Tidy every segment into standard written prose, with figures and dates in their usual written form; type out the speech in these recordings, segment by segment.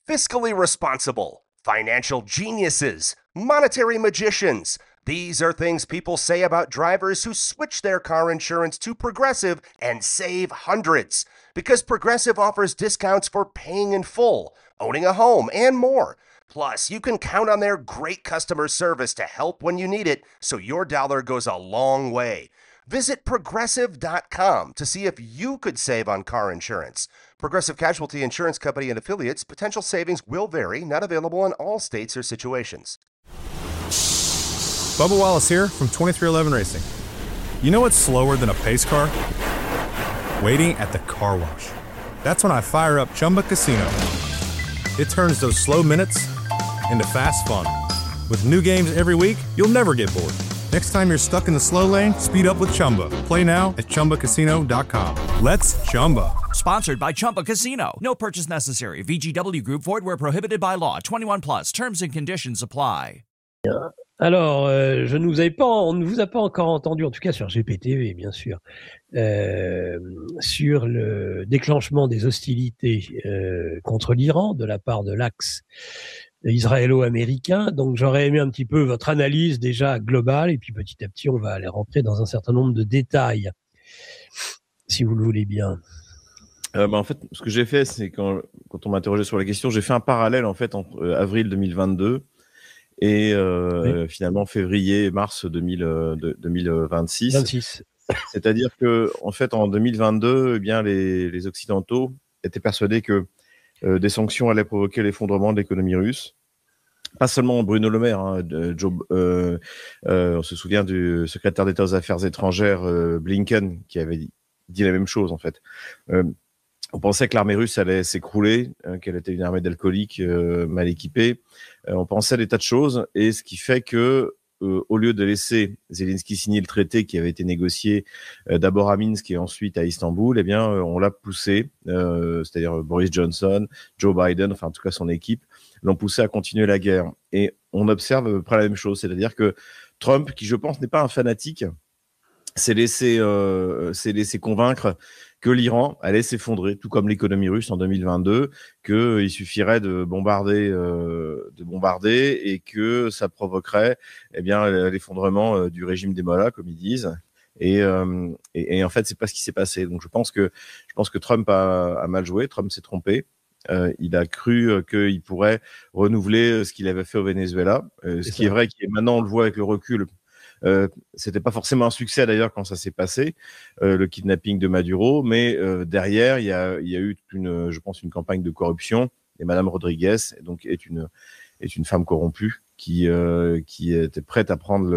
fiscally responsible, financial geniuses, monetary magicians. These are things people say about drivers who switch their car insurance to Progressive and save hundreds. Because Progressive offers discounts for paying in full, owning a home, and more. Plus, you can count on their great customer service to help when you need it, so your dollar goes a long way. Visit Progressive.com to see if you could save on car insurance. Progressive Casualty Insurance Company and Affiliates. Potential savings will vary. Not available in all states or situations. Bubba Wallace here from 2311 Racing. You know what's slower than a pace car? Waiting at the car wash. That's when I fire up Chumba Casino. It turns those slow minutes into fast fun. With new games every week, you'll never get bored. Next time you're stuck in the slow lane, speed up with Chumba. Play now at ChumbaCasino.com. Let's Chumba. Sponsored by Chumba Casino. No purchase necessary. VGW Group. Void where prohibited by law. 21 plus. Terms and conditions apply. Alors, on ne vous a pas encore entendu, en tout cas sur GPTV, bien sûr, sur le déclenchement des hostilités contre l'Iran de la part de l'axe israélo-américain. Donc, j'aurais aimé un petit peu votre analyse déjà globale, et puis petit à petit, on va aller rentrer dans un certain nombre de détails, si vous le voulez bien. En fait, ce que j'ai fait, c'est quand on m'a interrogé sur la question, j'ai fait un parallèle en fait entre avril 2022 et finalement février et mars 2026. 26. C'est-à-dire que en fait en 2022, eh bien les Occidentaux étaient persuadés que des sanctions allaient provoquer l'effondrement de l'économie russe. Pas seulement Bruno Le Maire, on se souvient du secrétaire d'État aux Affaires étrangères Blinken qui avait dit la même chose en fait. On pensait que l'armée russe allait s'écrouler, qu'elle était une armée d'alcooliques mal équipée. On pensait des tas de choses, et ce qui fait que au lieu de laisser Zelensky signer le traité qui avait été négocié d'abord à Minsk et ensuite à Istanbul, eh bien on l'a poussé, c'est-à-dire Boris Johnson, Joe Biden, enfin en tout cas son équipe, l'ont poussé à continuer la guerre. Et on observe à peu près la même chose, c'est-à-dire que Trump, qui je pense n'est pas un fanatique, s'est laissé convaincre que l'Iran allait s'effondrer, tout comme l'économie russe en 2022, qu'il suffirait de bombarder et que ça provoquerait l'effondrement du régime des Mollahs, comme ils disent. Et en fait, c'est pas ce qui s'est passé. Donc je pense que Trump a mal joué, Trump s'est trompé. Il a cru qu'il pourrait renouveler ce qu'il avait fait au Venezuela, ce qui est vrai, qui est maintenant on le voit avec le recul. C'était pas forcément un succès d'ailleurs quand ça s'est passé, le kidnapping de Maduro, mais derrière il y a eu je pense une campagne de corruption, et Madame Rodriguez donc est une femme corrompue qui était prête à prendre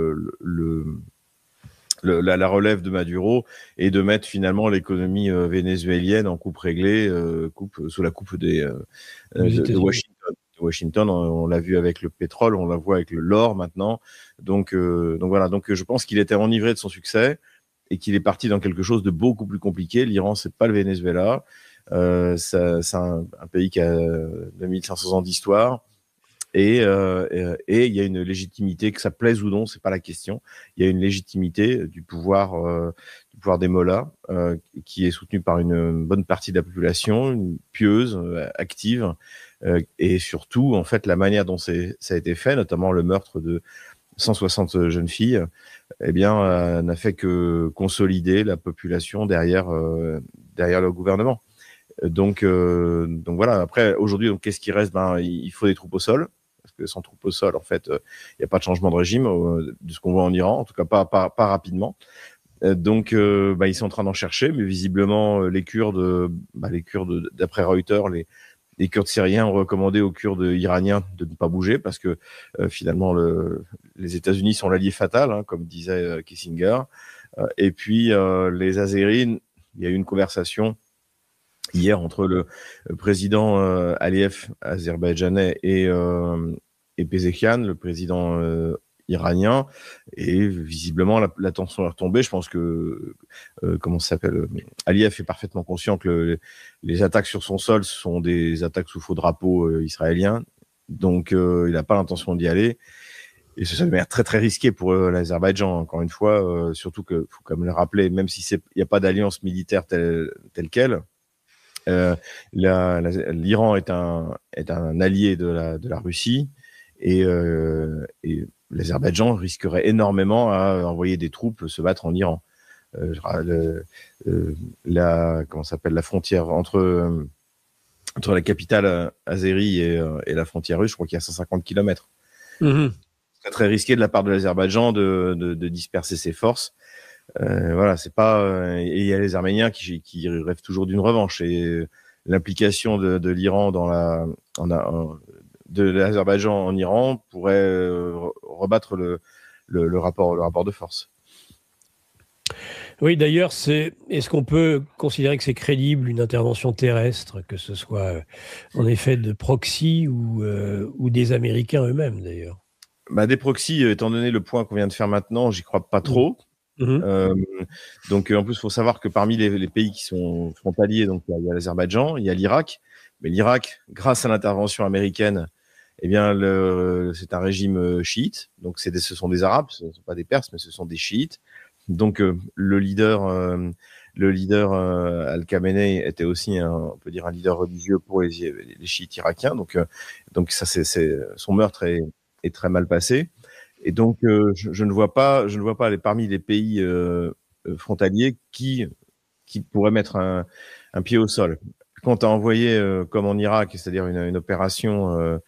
la relève de Maduro et de mettre finalement l'économie vénézuélienne en coupe réglée, sous la coupe de Washington. Washington, on l'a vu avec le pétrole, on la voit avec l'or maintenant. Donc voilà. Donc je pense qu'il était enivré de son succès et qu'il est parti dans quelque chose de beaucoup plus compliqué. L'Iran, c'est pas le Venezuela. C'est un pays qui a 2500 ans d'histoire. Et il y a une légitimité, que ça plaise ou non, c'est pas la question. Il y a une légitimité du pouvoir des Mollahs, qui est soutenu par une bonne partie de la population, une pieuse, active, et surtout, en fait, la manière dont ça a été fait, notamment le meurtre de 160 jeunes filles, eh bien, n'a fait que consolider la population derrière le gouvernement. Donc voilà. Après, aujourd'hui, donc qu'est-ce qui reste ? Il faut des troupes au sol. Parce que sans troupes au sol, en fait, il n'y a pas de changement de régime de ce qu'on voit en Iran, en tout cas pas rapidement. Donc, ils sont en train d'en chercher, mais visiblement, les Kurdes, d'après Reuters, les Kurdes syriens ont recommandé aux Kurdes iraniens de ne pas bouger parce que finalement, les États-Unis sont l'allié fatal, comme disait Kissinger. Et puis, les Azéris, il y a eu une conversation hier entre le président Aliyev azerbaïdjanais et Pezeshkian, le président iranien, et visiblement la tension est retombée. Je pense que Aliyev est parfaitement conscient que les attaques sur son sol sont des attaques sous faux drapeau israélien, donc il n'a pas l'intention d'y aller. Et ça devient très très risqué pour l'Azerbaïdjan, encore une fois, surtout que faut quand même le rappeler, même si il n'y a pas d'alliance militaire telle quelle, L'Iran est un allié de la Russie et l'Azerbaïdjan risquerait énormément à envoyer des troupes se battre en Iran. La frontière entre la capitale azérie et la frontière russe, je crois qu'il y a 150 km. C'est très risqué de la part de l'Azerbaïdjan de disperser ses forces. Voilà, c'est pas. Et il y a les Arméniens qui rêvent toujours d'une revanche. Et l'implication de l'Iran de l'Azerbaïdjan en Iran pourrait rebattre le rapport de force. Oui, d'ailleurs, est-ce qu'on peut considérer que c'est crédible une intervention terrestre, que ce soit en effet de proxy ou des Américains eux-mêmes, d'ailleurs? Des proxys, étant donné le point qu'on vient de faire maintenant, j'y crois pas trop. Donc, en plus, il faut savoir que parmi les pays qui sont frontaliers, donc il y a l'Azerbaïdjan, il y a l'Irak. Mais l'Irak, grâce à l'intervention américaine, eh bien, c'est un régime chiite. Donc, ce sont des Arabes, ce ne sont pas des Perses, mais ce sont des chiites. Donc, le leader Al-Khamenei était aussi on peut dire un leader religieux pour les chiites irakiens. Donc ça, son meurtre est très mal passé. Et donc, je ne vois pas parmi les pays frontaliers qui pourraient mettre un pied au sol. Quand tu as envoyé, comme en Irak, c'est-à-dire une opération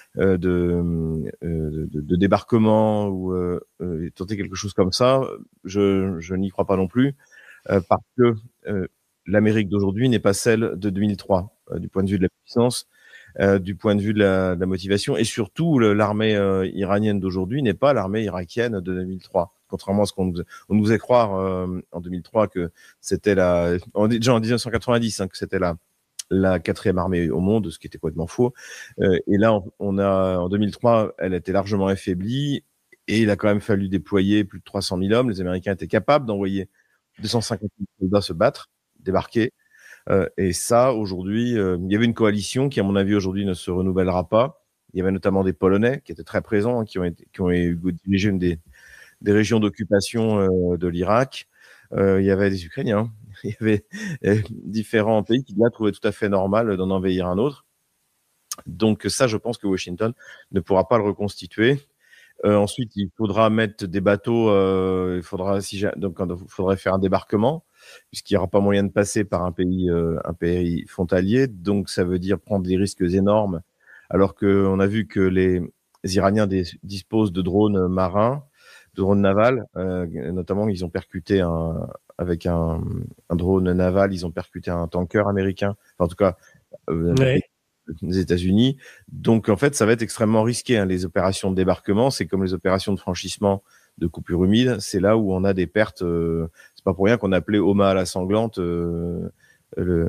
de débarquement ou tenter quelque chose comme ça, je n'y crois pas non plus, parce que l'Amérique d'aujourd'hui n'est pas celle de 2003, du point de vue de la puissance, du point de vue de la motivation, et surtout l'armée iranienne d'aujourd'hui n'est pas l'armée irakienne de 2003. Contrairement à ce qu'on nous faisait croire en 2003 que c'était déjà en 1990 que c'était la quatrième armée au monde, ce qui était complètement faux. Et là, en 2003, elle était largement affaiblie et il a quand même fallu déployer plus de 300 000 hommes. Les Américains étaient capables d'envoyer 250 000 soldats se battre, débarquer. Et ça, aujourd'hui, il y avait une coalition qui, à mon avis, aujourd'hui ne se renouvellera pas. Il y avait notamment des Polonais qui étaient très présents, qui ont dirigé une des régions d'occupation de l'Irak. Il y avait des Ukrainiens. Il y avait différents pays qui là trouvaient tout à fait normal d'en envahir un autre. Donc ça, je pense que Washington ne pourra pas le reconstituer. Ensuite, il faudra mettre des bateaux. Il faudrait faire un débarquement, puisqu'il n'y aura pas moyen de passer par un pays frontalier. Donc ça veut dire prendre des risques énormes. Alors qu'on a vu que les Iraniens disposent de drones marins, de drones navals, notamment ils ont percuté avec un drone naval, ils ont percuté un tanker américain, enfin, en tout cas des États-Unis. Donc en fait, ça va être extrêmement risqué. Les opérations de débarquement, c'est comme les opérations de franchissement de coupure humide. C'est là où on a des pertes. C'est pas pour rien qu'on appelait Omaha la sanglante le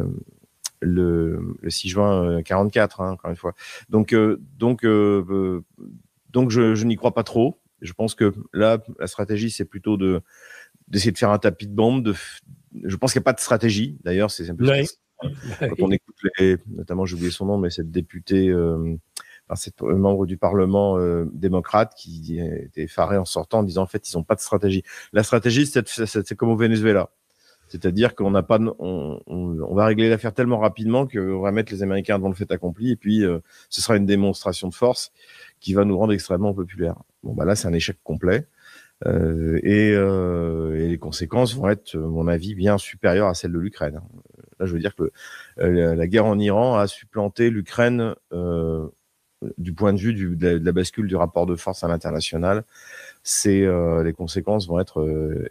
6 juin 44, encore une fois. Donc je n'y crois pas trop. Je pense que là, la stratégie, c'est plutôt d'essayer de faire un tapis de bombe. Je pense qu'il n'y a pas de stratégie. D'ailleurs, c'est un peu quand on écoute notamment, j'ai oublié son nom, mais cette députée, cette membre du Parlement démocrate qui était effarée en sortant en disant en fait, ils n'ont pas de stratégie. La stratégie, c'est comme au Venezuela. C'est-à-dire qu'on n'a pas, on va régler l'affaire tellement rapidement qu'on va mettre les Américains devant le fait accompli et puis ce sera une démonstration de force qui va nous rendre extrêmement populaires. Bon, là, c'est un échec complet. Et les conséquences vont être, à mon avis, bien supérieures à celles de l'Ukraine. Là, je veux dire que la guerre en Iran a supplanté l'Ukraine du point de vue de la bascule du rapport de force à l'international. Les conséquences vont être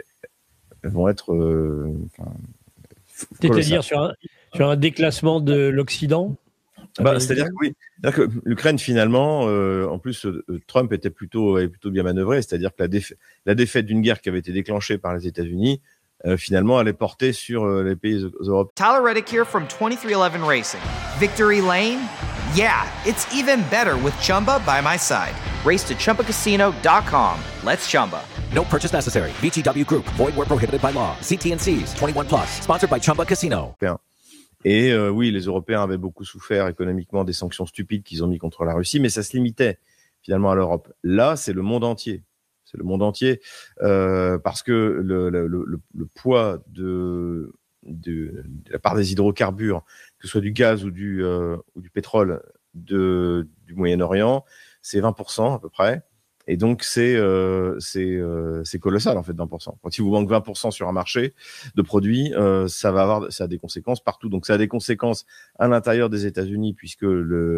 c'est-à-dire sur un déclassement de l'Occident. C'est-à-dire que oui, c'est-à-dire que l'Ukraine finalement, en plus, Trump avait plutôt bien manœuvré, c'est-à-dire que la défaite d'une guerre qui avait été déclenchée par les États-Unis, finalement, elle est portée sur les pays européens. Tyler Reddick here from 2311 Racing. Victory Lane? Yeah, it's even better with Chumba by my side. Race to ChumbaCasino.com. Let's Chumba. No purchase necessary. VGW Group. Void where prohibited by law. CT&Cs. 21 plus. Sponsored by Chumba Casino. Et oui, les Européens avaient beaucoup souffert économiquement des sanctions stupides qu'ils ont mis contre la Russie, mais ça se limitait finalement à l'Europe. Là, c'est le monde entier. C'est le monde entier parce que le poids de de la part des hydrocarbures, que ce soit du gaz ou du pétrole du Moyen-Orient, c'est 20% à peu près. Et donc, c'est colossal, en fait, 20%. Quand il vous manque 20% sur un marché de produits, ça a des conséquences partout. Donc, ça a des conséquences à l'intérieur des États-Unis, puisque le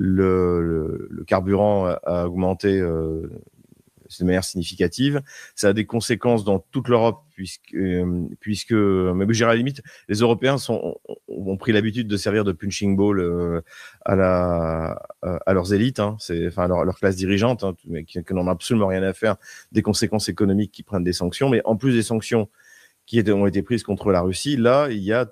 carburant a augmenté de manière significative. Ça a des conséquences dans toute l'Europe, puisque mais je dirais à la limite, les Européens ont pris l'habitude de servir de punching ball à leurs élites, hein, à leur classe dirigeante, hein, mais qui n'en ont absolument rien à faire des conséquences économiques qui prennent des sanctions. Mais en plus des sanctions qui ont été prises contre la Russie, là, il y a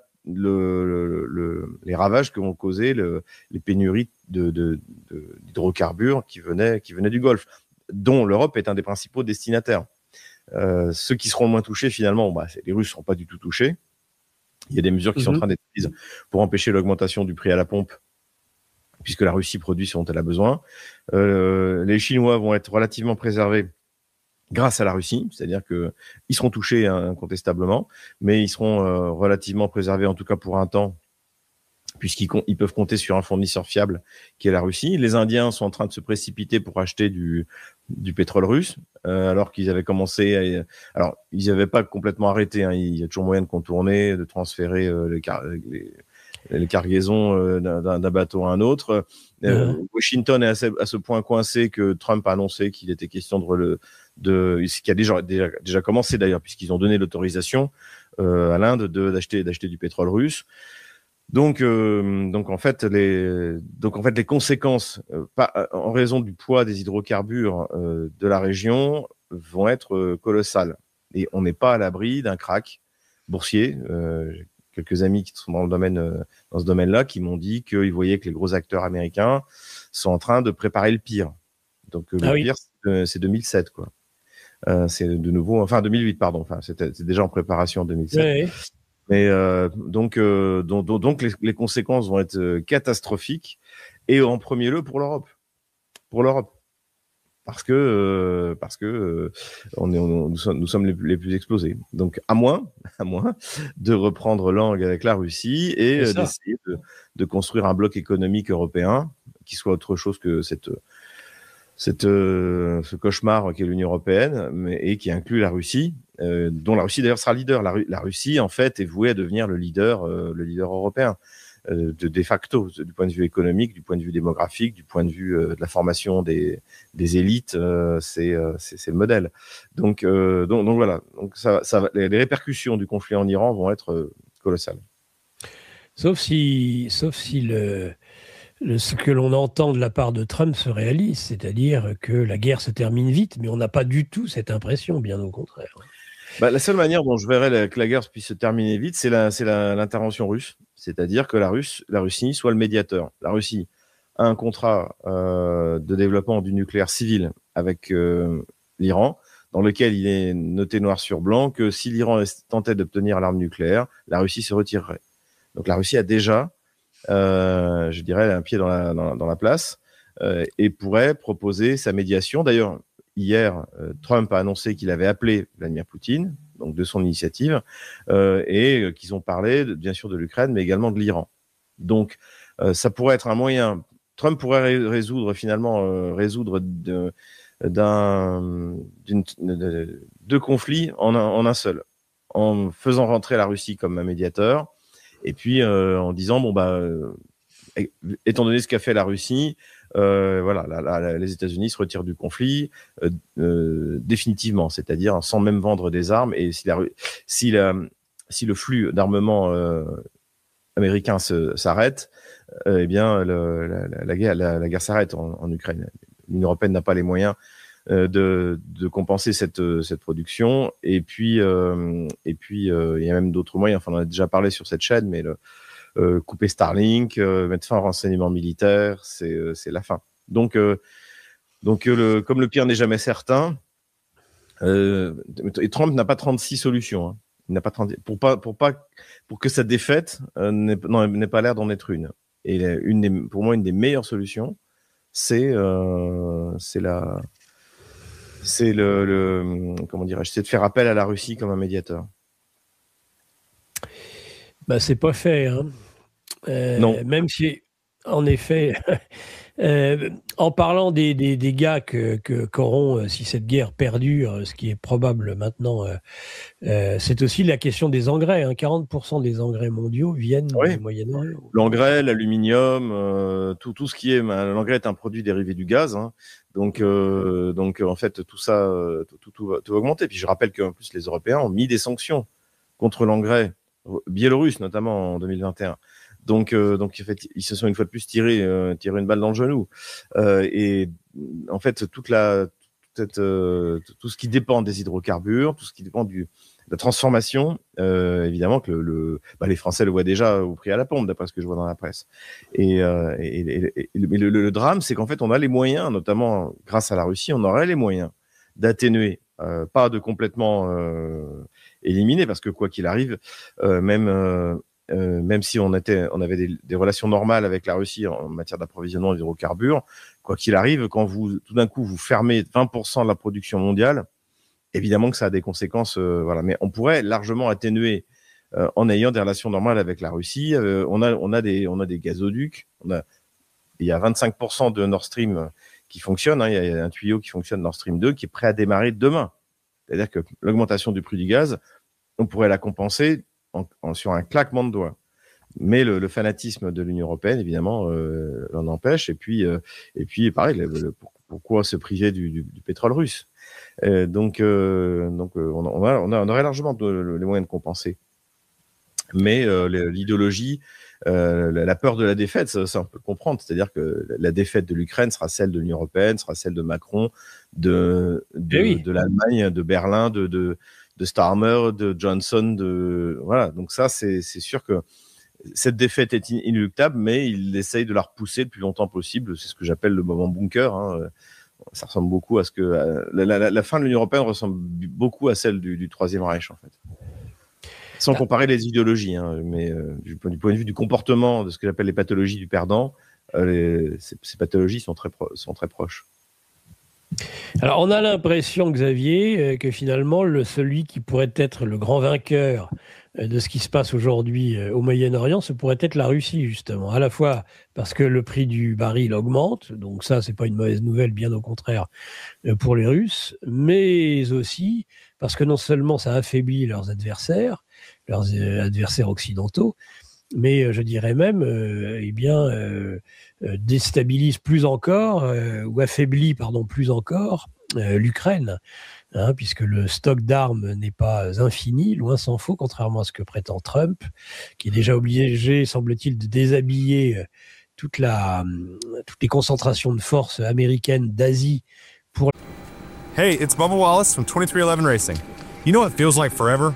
les ravages que vont causer les pénuries d'hydrocarbures qui venaient du Golfe, dont l'Europe est un des principaux destinataires. Ceux qui seront le moins touchés, finalement, les Russes ne seront pas du tout touchés. Il y a des mesures qui sont en train d'être prises pour empêcher l'augmentation du prix à la pompe, puisque la Russie produit ce dont elle a besoin. Les Chinois vont être relativement préservés grâce à la Russie, c'est-à-dire qu'ils seront touchés incontestablement, mais ils seront relativement préservés, en tout cas pour un temps, puisqu'ils peuvent compter sur un fournisseur fiable qui est la Russie. Les Indiens sont en train de se précipiter pour acheter du pétrole russe, alors qu'ils avaient commencé alors, ils n'avaient pas complètement arrêté, hein. Il y a toujours moyen de contourner, de transférer les cargaisons d'un bateau à un autre. Washington est à ce point coincé que Trump a annoncé qu'il était question ce qui a déjà commencé d'ailleurs, puisqu'ils ont donné l'autorisation à l'Inde d'acheter du pétrole russe. Donc en fait les conséquences en raison du poids des hydrocarbures de la région vont être colossales, et on n'est pas à l'abri d'un krach boursier. J'ai quelques amis qui sont dans ce domaine-là qui m'ont dit qu'ils voyaient que les gros acteurs américains sont en train de préparer le pire. Donc pire, c'est 2007 quoi. C'est de nouveau, 2008 pardon. C'était déjà en préparation en 2007. Ouais. Mais donc les conséquences vont être catastrophiques, et en premier lieu pour l'Europe, parce que nous sommes les plus exposés. Donc à moins de reprendre langue avec la Russie et d'essayer de construire un bloc économique européen qui soit autre chose que ce cauchemar qu'est l'Union européenne, et qui inclut la Russie, dont la Russie d'ailleurs sera leader. La Russie en fait est vouée à devenir le leader européen de facto, du point de vue économique, du point de vue démographique, du point de vue de la formation des élites. C'est le modèle. Donc voilà. Donc les répercussions du conflit en Iran vont être colossales. Sauf si ce que l'on entend de la part de Trump se réalise, c'est-à-dire que la guerre se termine vite, mais on n'a pas du tout cette impression, bien au contraire. La seule manière dont je verrais que la guerre puisse se terminer vite, c'est l'intervention russe, c'est-à-dire que la Russie soit le médiateur. La Russie a un contrat de développement du nucléaire civil avec l'Iran, dans lequel il est noté noir sur blanc que si l'Iran tentait d'obtenir l'arme nucléaire, la Russie se retirerait. Donc la Russie a déjà je dirais un pied dans la place, et pourrait proposer sa médiation. D'ailleurs, hier, Trump a annoncé qu'il avait appelé Vladimir Poutine, donc de son initiative, et qu'ils ont parlé bien sûr de l'Ukraine, mais également de l'Iran. Donc, ça pourrait être un moyen. Trump pourrait résoudre deux conflits en un seul, en faisant rentrer la Russie comme un médiateur. Et puis en disant étant donné ce qu'a fait la Russie, les États-Unis se retirent du conflit définitivement, c'est-à-dire sans même vendre des armes. Et si le flux d'armement américain s'arrête, eh bien la guerre s'arrête en Ukraine. L'Union européenne n'a pas les moyens de compenser cette production, et puis il y a même d'autres moyens. Enfin, on en a déjà parlé sur cette chaîne, mais couper Starlink, mettre fin au renseignement militaire, c'est la fin. Donc comme le pire n'est jamais certain, et Trump n'a pas 36 solutions. Hein. Il n'a pas 30, pour que sa défaite n'ait pas l'air d'en être une. Et pour moi, une des meilleures solutions, c'est comment dirais-je, c'est de faire appel à la Russie comme un médiateur. C'est pas fait, hein. Non. Même si, en effet, en parlant des gars qu'auront, si cette guerre perdure, ce qui est probable maintenant, c'est aussi la question des engrais. 40% des engrais mondiaux viennent du Moyen-Orient. L'engrais, l'aluminium, tout ce qui est... L'engrais est un produit dérivé du gaz. Donc, en fait, tout ça, tout va augmenter. Puis je rappelle qu'en plus, les Européens ont mis des sanctions contre l'engrais biélorusse, notamment en 2021. Donc, en fait, ils se sont une fois de plus tiré une balle dans le genou. Et en fait, tout ce qui dépend des hydrocarbures, tout ce qui dépend de la transformation, évidemment que les Français le voient déjà au prix à la pompe, d'après ce que je vois dans la presse. Mais le drame, c'est qu'en fait, on a les moyens, notamment grâce à la Russie, on aurait les moyens d'atténuer, pas de complètement éliminer, parce que quoi qu'il arrive, même si on avait des relations normales avec la Russie en matière d'approvisionnement d'hydrocarbures, quoi qu'il arrive, quand tout d'un coup vous fermez 20% de la production mondiale, évidemment que ça a des conséquences. Mais on pourrait largement atténuer en ayant des relations normales avec la Russie. On a des gazoducs. Il y a 25% de Nord Stream qui fonctionne. Il y a un tuyau qui fonctionne, Nord Stream 2, qui est prêt à démarrer demain. C'est-à-dire que l'augmentation du prix du gaz, on pourrait la compenser sur un claquement de doigts. Mais le fanatisme de l'Union européenne, évidemment, l'en empêche. Et puis pareil, pourquoi se priver du pétrole russe? Donc, on aurait largement les moyens de compenser. Mais l'idéologie, la peur de la défaite, ça on peut le comprendre. C'est-à-dire que la défaite de l'Ukraine sera celle de l'Union européenne, sera celle de Macron, de l'Allemagne, de Berlin, de Starmer, de Johnson, voilà. Donc ça, c'est sûr que cette défaite est inéluctable, mais il essaye de la repousser le plus longtemps possible. C'est ce que j'appelle le moment bunker. Ça ressemble beaucoup à ce que la fin de l'Union européenne ressemble beaucoup à celle du Troisième Reich, en fait. Sans comparer les idéologies, mais du point de vue du comportement, de ce que j'appelle les pathologies du perdant, ces pathologies sont très proches. Alors, on a l'impression, Xavier, que finalement, celui qui pourrait être le grand vainqueur de ce qui se passe aujourd'hui au Moyen-Orient, ce pourrait être la Russie, justement. À la fois parce que le prix du baril augmente, donc ça, c'est pas une mauvaise nouvelle, bien au contraire, pour les Russes, mais aussi parce que non seulement ça affaiblit leurs adversaires occidentaux, mais je dirais même, déstabilise plus encore, ou affaiblit, plus encore, l'Ukraine, puisque le stock d'armes n'est pas infini, loin s'en faut, contrairement à ce que prétend Trump, qui est déjà obligé, semble-t-il, de déshabiller toutes les concentrations de forces américaines d'Asie pour... Hey, it's Bubba Wallace from 2311 Racing. You know what feels like forever?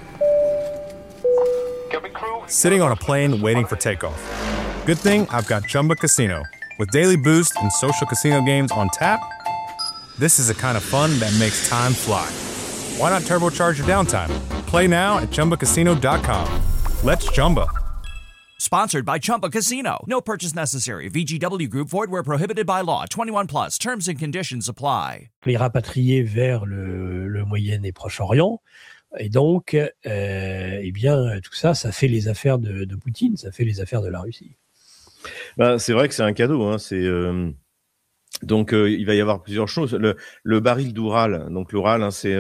Sitting on a plane waiting for takeoff. Good thing I've got Chumba Casino. With daily boost and social casino games on tap, this is the kind of fun that makes time fly. Why not turbocharge your downtime? Play now at ChumbaCasino.com. Let's Chumba. Sponsored by Chumba Casino. No purchase necessary. VGW Group. Void where prohibited by law. 21 plus. Terms and conditions apply. Les rapatrier vers le Moyen et Proche-Orient. Et donc, tout ça fait les affaires de Poutine, ça fait les affaires de la Russie. C'est vrai que c'est un cadeau. Donc, il va y avoir plusieurs choses. Le baril d'Oural, donc l'Oural, c'est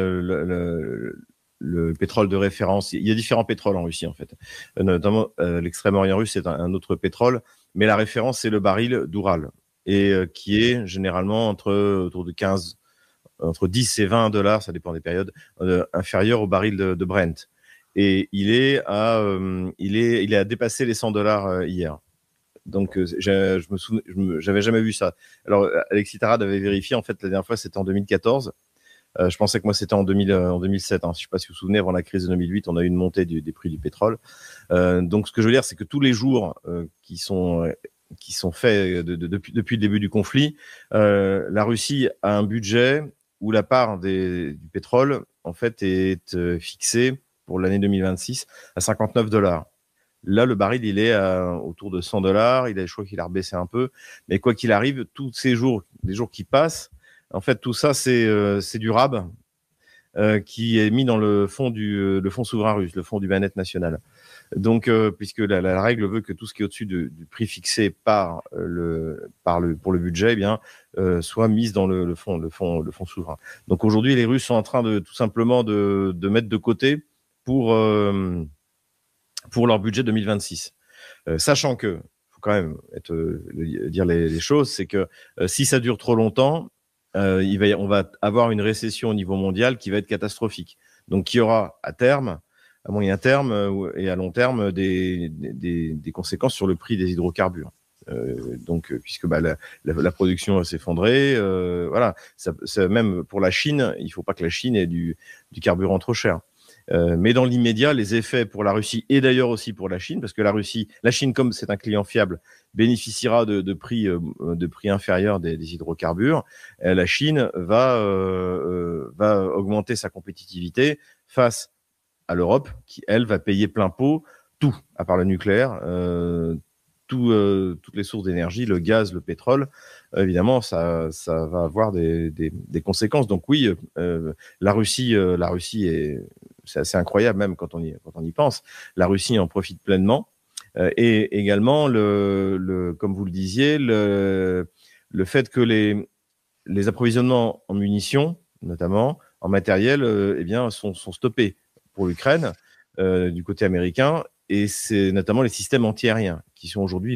le pétrole de référence. Il y a différents pétroles en Russie, en fait. Notamment, l'extrême-orient russe, c'est un autre pétrole. Mais la référence, c'est le baril d'Oural. Et qui est généralement autour de entre 10 et 20 $, ça dépend des périodes, inférieur au baril de Brent. Et il a dépassé les 100 $ hier. Donc, j'avais jamais vu ça. Alors, Alexis Tarad avait vérifié, en fait, la dernière fois, c'était en 2014. Je pensais que moi, c'était en 2007. Je ne sais pas si vous vous souvenez, avant la crise de 2008, on a eu une montée des prix du pétrole. Donc, ce que je veux dire, c'est que tous les jours qui sont faits depuis le début du conflit, la Russie a un budget où la part du pétrole, en fait, est fixée pour l'année 2026 à 59 $. Là, le baril, il est autour de 100 $. Je crois qu'il a rebaissé un peu. Mais quoi qu'il arrive, tous ces jours, les jours qui passent, en fait, tout ça, c'est du RAB qui est mis dans le fonds souverain russe, le fonds du bien-être national. Donc, puisque la règle veut que tout ce qui est au-dessus du prix fixé pour le budget, eh bien, soit mise dans le fonds souverain. Donc aujourd'hui, les Russes sont en train de tout simplement de mettre de côté pour leur budget 2026, sachant que faut quand même dire les choses, c'est que si ça dure trop longtemps, on va avoir une récession au niveau mondial qui va être catastrophique. Donc, il y aura à moyen terme et à long terme, des conséquences sur le prix des hydrocarbures. Puisque la production va s'effondrer, voilà. Ça, même pour la Chine, il ne faut pas que la Chine ait du carburant trop cher. Mais dans l'immédiat, les effets pour la Russie et d'ailleurs aussi pour la Chine, parce que la Chine, comme c'est un client fiable, bénéficiera de prix inférieurs des hydrocarbures. La Chine va augmenter sa compétitivité face à l'Europe, qui elle va payer plein pot tout, à part le nucléaire, toutes les sources d'énergie, le gaz, le pétrole. Évidemment, ça va avoir des conséquences. Donc oui, la Russie c'est assez incroyable même quand on y pense. La Russie en profite pleinement. Et également, comme vous le disiez, le fait que les approvisionnements en munitions, notamment en matériel, eh bien, sont stoppés pour l'Ukraine du côté américain. Et c'est notamment les systèmes antiaériens qui sont aujourd'hui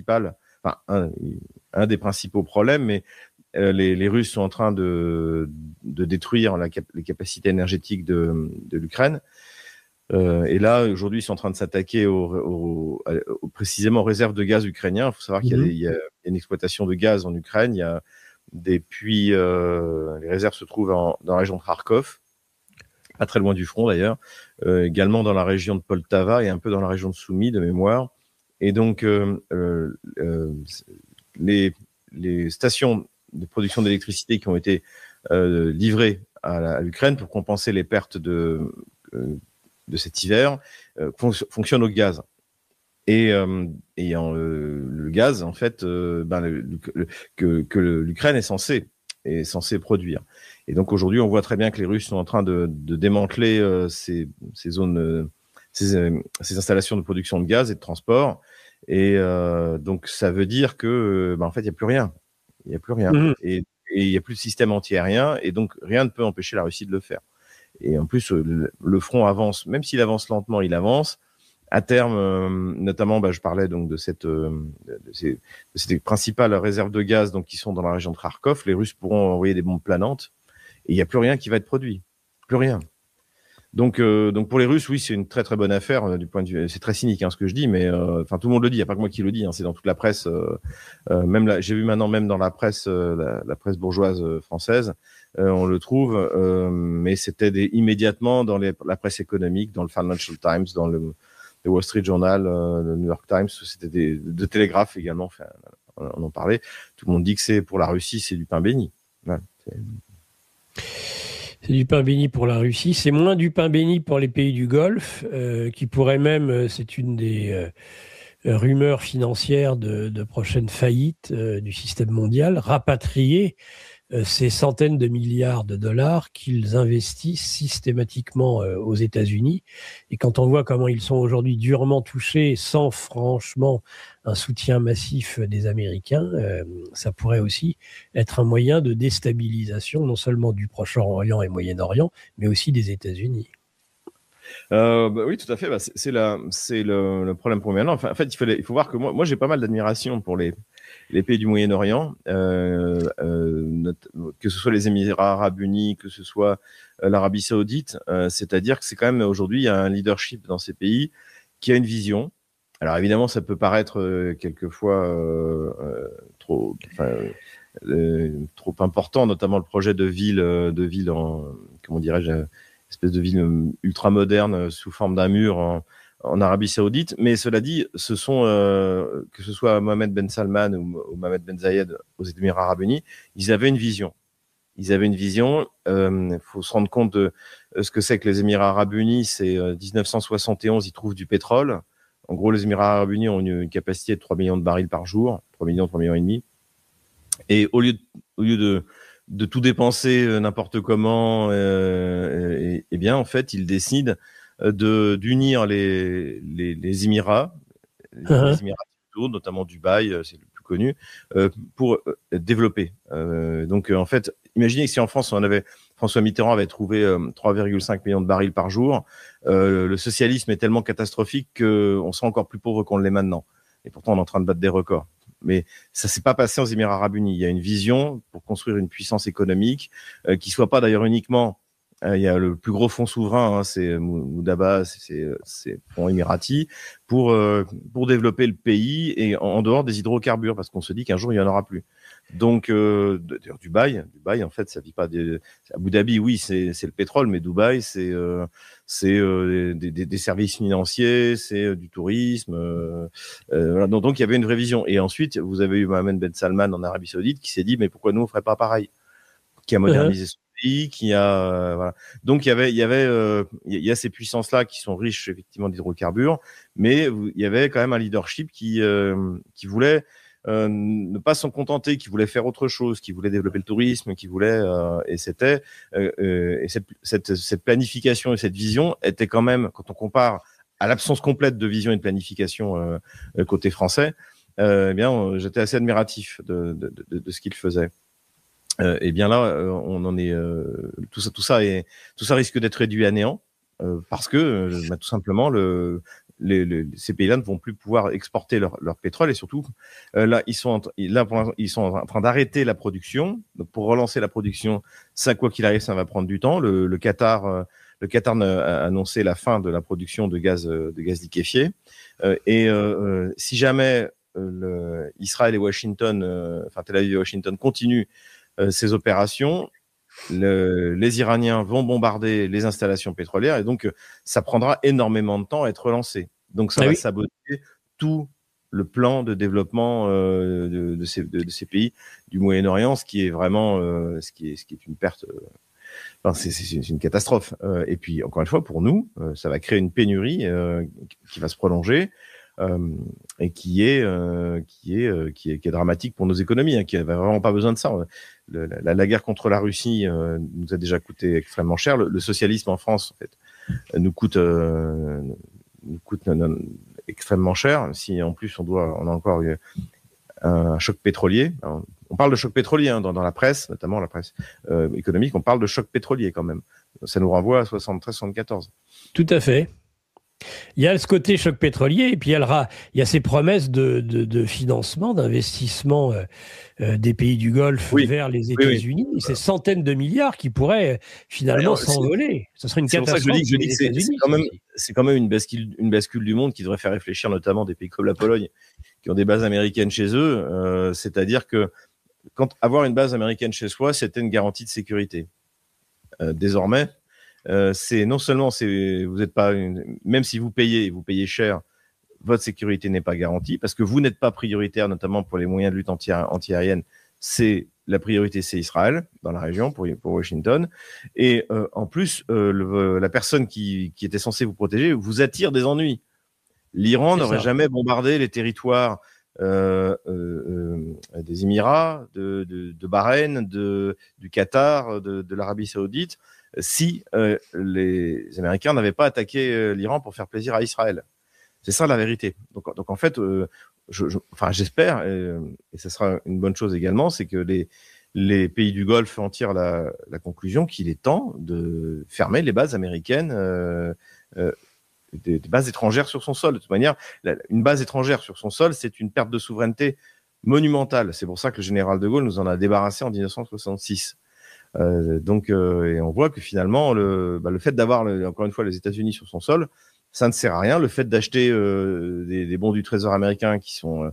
un des principaux problèmes. Mais les Russes sont en train de détruire les capacités énergétiques de l'Ukraine. Et là, aujourd'hui, ils sont en train de s'attaquer précisément aux réserves de gaz ukrainiens. Il faut savoir qu'il y a une exploitation de gaz en Ukraine. Il y a des puits, les réserves se trouvent dans la région de Kharkov, pas très loin du front d'ailleurs, également dans la région de Poltava et un peu dans la région de Soumy de mémoire. Et donc, les stations de production d'électricité qui ont été livrées à l'Ukraine pour compenser les pertes de cet hiver fonctionnent au gaz. Et le gaz, en fait, que l'Ukraine est censé produire. Et donc aujourd'hui, on voit très bien que les Russes sont en train de démanteler ces zones, ces installations de production de gaz et de transport. Et donc ça veut dire que, en fait, il n'y a plus rien. Il n'y a plus rien. Et il n'y a plus de système antiaérien. Et donc rien ne peut empêcher la Russie de le faire. Et en plus, le front avance, même s'il avance lentement, il avance. À terme, notamment, je parlais donc de ces principales réserves de gaz donc qui sont dans la région de Kharkov. Les Russes pourront envoyer des bombes planantes et il n'y a plus rien qui va être produit, plus rien. Donc pour les Russes, oui, c'est une très très bonne affaire du point de vue. C'est très cynique ce que je dis, mais tout le monde le dit. Il n'y a pas que moi qui le dis. C'est dans toute la presse. J'ai vu maintenant même dans la presse, la presse bourgeoise française, on le trouve. Mais c'était immédiatement dans la presse économique, dans le Financial Times, dans le Wall Street Journal, le New York Times, c'était de Télégraphe également. Enfin, on en parlait. Tout le monde dit que pour la Russie, c'est du pain béni. Ouais, c'est du pain béni pour la Russie. C'est moins du pain béni pour les pays du Golfe, qui pourraient même, c'est une des rumeurs financières de prochaine faillite du système mondial, rapatrier ces centaines de milliards de dollars qu'ils investissent systématiquement aux États-Unis. Et quand on voit comment ils sont aujourd'hui durement touchés sans franchement un soutien massif des Américains, ça pourrait aussi être un moyen de déstabilisation non seulement du Proche-Orient et Moyen-Orient, mais aussi des États-Unis. Oui, tout à fait. C'est le problème pour maintenant. Enfin, en fait, il faut voir que moi j'ai pas mal d'admiration pour les pays du Moyen-Orient, que ce soit les Émirats Arabes Unis, que ce soit l'Arabie Saoudite. C'est-à-dire que c'est quand même aujourd'hui il y a un leadership dans ces pays qui a une vision. Alors évidemment, ça peut paraître quelquefois trop important, notamment le projet de ville en, comment dirais-je, espèce de ville ultra moderne sous forme d'un mur en Arabie Saoudite. Mais cela dit, ce sont que ce soit Mohamed Ben Salman ou Mohamed Ben Zayed aux Émirats Arabes Unis, ils avaient une vision. Faut se rendre compte de ce que c'est que les Émirats Arabes Unis. C'est 1971, ils trouvent du pétrole. En gros, les Émirats Arabes Unis ont une capacité de 3 millions de barils par jour, 3 millions et demi. Et au lieu de tout dépenser n'importe comment, eh bien, en fait, ils décident d'unir les Émirats, les Émirats, notamment Dubaï, c'est le plus connu, pour développer. Donc en fait, imaginez que si en France François Mitterrand avait trouvé 3,5 millions de barils par jour, le socialisme est tellement catastrophique qu'on sera encore plus pauvre qu'on l'est maintenant. Et pourtant, on est en train de battre des records. Mais ça s'est pas passé aux Émirats Arabes Unis. Il y a une vision pour construire une puissance économique qui soit pas d'ailleurs uniquement. Il y a le plus gros fonds souverain, c'est Moudaba, c'est fonds émirati pour développer le pays et en dehors des hydrocarbures parce qu'on se dit qu'un jour il y en aura plus. Donc d'ailleurs Dubaï en fait ça vit pas Abu Dhabi, oui c'est le pétrole, mais Dubaï c'est des services financiers, c'est du tourisme. Voilà. Donc il y avait une vraie vision. Et ensuite vous avez eu Mohamed Ben Salman en Arabie Saoudite qui s'est dit mais pourquoi nous on ferait pas pareil, qui a modernisé son pays, qui a voilà. Donc il y a ces puissances là qui sont riches effectivement d'hydrocarbures, mais il y avait quand même un leadership qui voulait ne pas s'en contenter, qui voulait faire autre chose, qui voulait développer le tourisme, qui voulait et c'était et cette planification et cette vision était quand même, quand on compare à l'absence complète de vision et de planification côté français, eh bien j'étais assez admiratif de ce qu'il faisait. Et bien là, on en est tout ça risque d'être réduit à néant parce que tout simplement ces pays-là ne vont plus pouvoir exporter leur pétrole et surtout là ils sont en train d'arrêter la production. Donc pour relancer la production, ça quoi qu'il arrive, ça va prendre du temps. Le Qatar a annoncé la fin de la production de gaz liquéfié et si jamais Israël et Washington, Tel Aviv et Washington continuent ces opérations, les Iraniens vont bombarder les installations pétrolières et donc ça prendra énormément de temps à être relancé. Donc ça va saboter tout le plan de développement de ces pays du Moyen-Orient, ce qui est vraiment ce qui est une perte. C'est une catastrophe. Et puis encore une fois, pour nous, ça va créer une pénurie qui va se prolonger. Et qui est dramatique pour nos économies, qui n'avait vraiment pas besoin de ça. La guerre contre la Russie nous a déjà coûté extrêmement cher. Le socialisme en France, en fait, nous coûte extrêmement cher. Si en plus on a encore un choc pétrolier. Alors, on parle de choc pétrolier dans la presse, notamment la presse économique. On parle de choc pétrolier quand même. Ça nous renvoie à 73-74. Tout à fait. Il y a ce côté choc pétrolier et puis il y a ces promesses de financement, d'investissement des pays du Golfe vers les États-Unis. Ces centaines de milliards qui pourraient finalement s'envoler. Ce serait une catastrophe. C'est pour ça que je dis que c'est quand même une bascule du monde qui devrait faire réfléchir notamment des pays comme la Pologne qui ont des bases américaines chez eux. C'est-à-dire que avoir une base américaine chez soi, c'était une garantie de sécurité. Désormais, c'est non seulement vous n'êtes pas même si vous payez cher, votre sécurité n'est pas garantie parce que vous n'êtes pas prioritaire, notamment pour les moyens de lutte anti-aérienne. La priorité, c'est Israël dans la région pour Washington. Et en plus, la personne qui était censée vous protéger vous attire des ennuis. L'Iran n'aurait jamais bombardé les territoires des Émirats, de Bahreïn, du Qatar, de l'Arabie Saoudite, si les Américains n'avaient pas attaqué l'Iran pour faire plaisir à Israël. C'est ça la vérité. Donc en fait, j'espère, et ce sera une bonne chose également, c'est que les pays du Golfe en tirent la conclusion qu'il est temps de fermer les bases américaines, des bases étrangères sur son sol. De toute manière, une base étrangère sur son sol, c'est une perte de souveraineté monumentale. C'est pour ça que le général de Gaulle nous en a débarrassé en 1966. Et on voit que finalement, le fait d'avoir encore une fois les États-Unis sur son sol, ça ne sert à rien. Le fait d'acheter des bons du Trésor américain qui en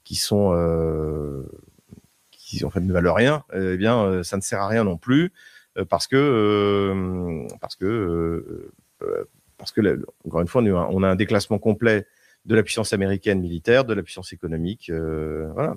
fait ne valent rien, ça ne sert à rien non plus parce que encore une fois, on a un déclassement complet de la puissance américaine militaire, de la puissance économique, voilà.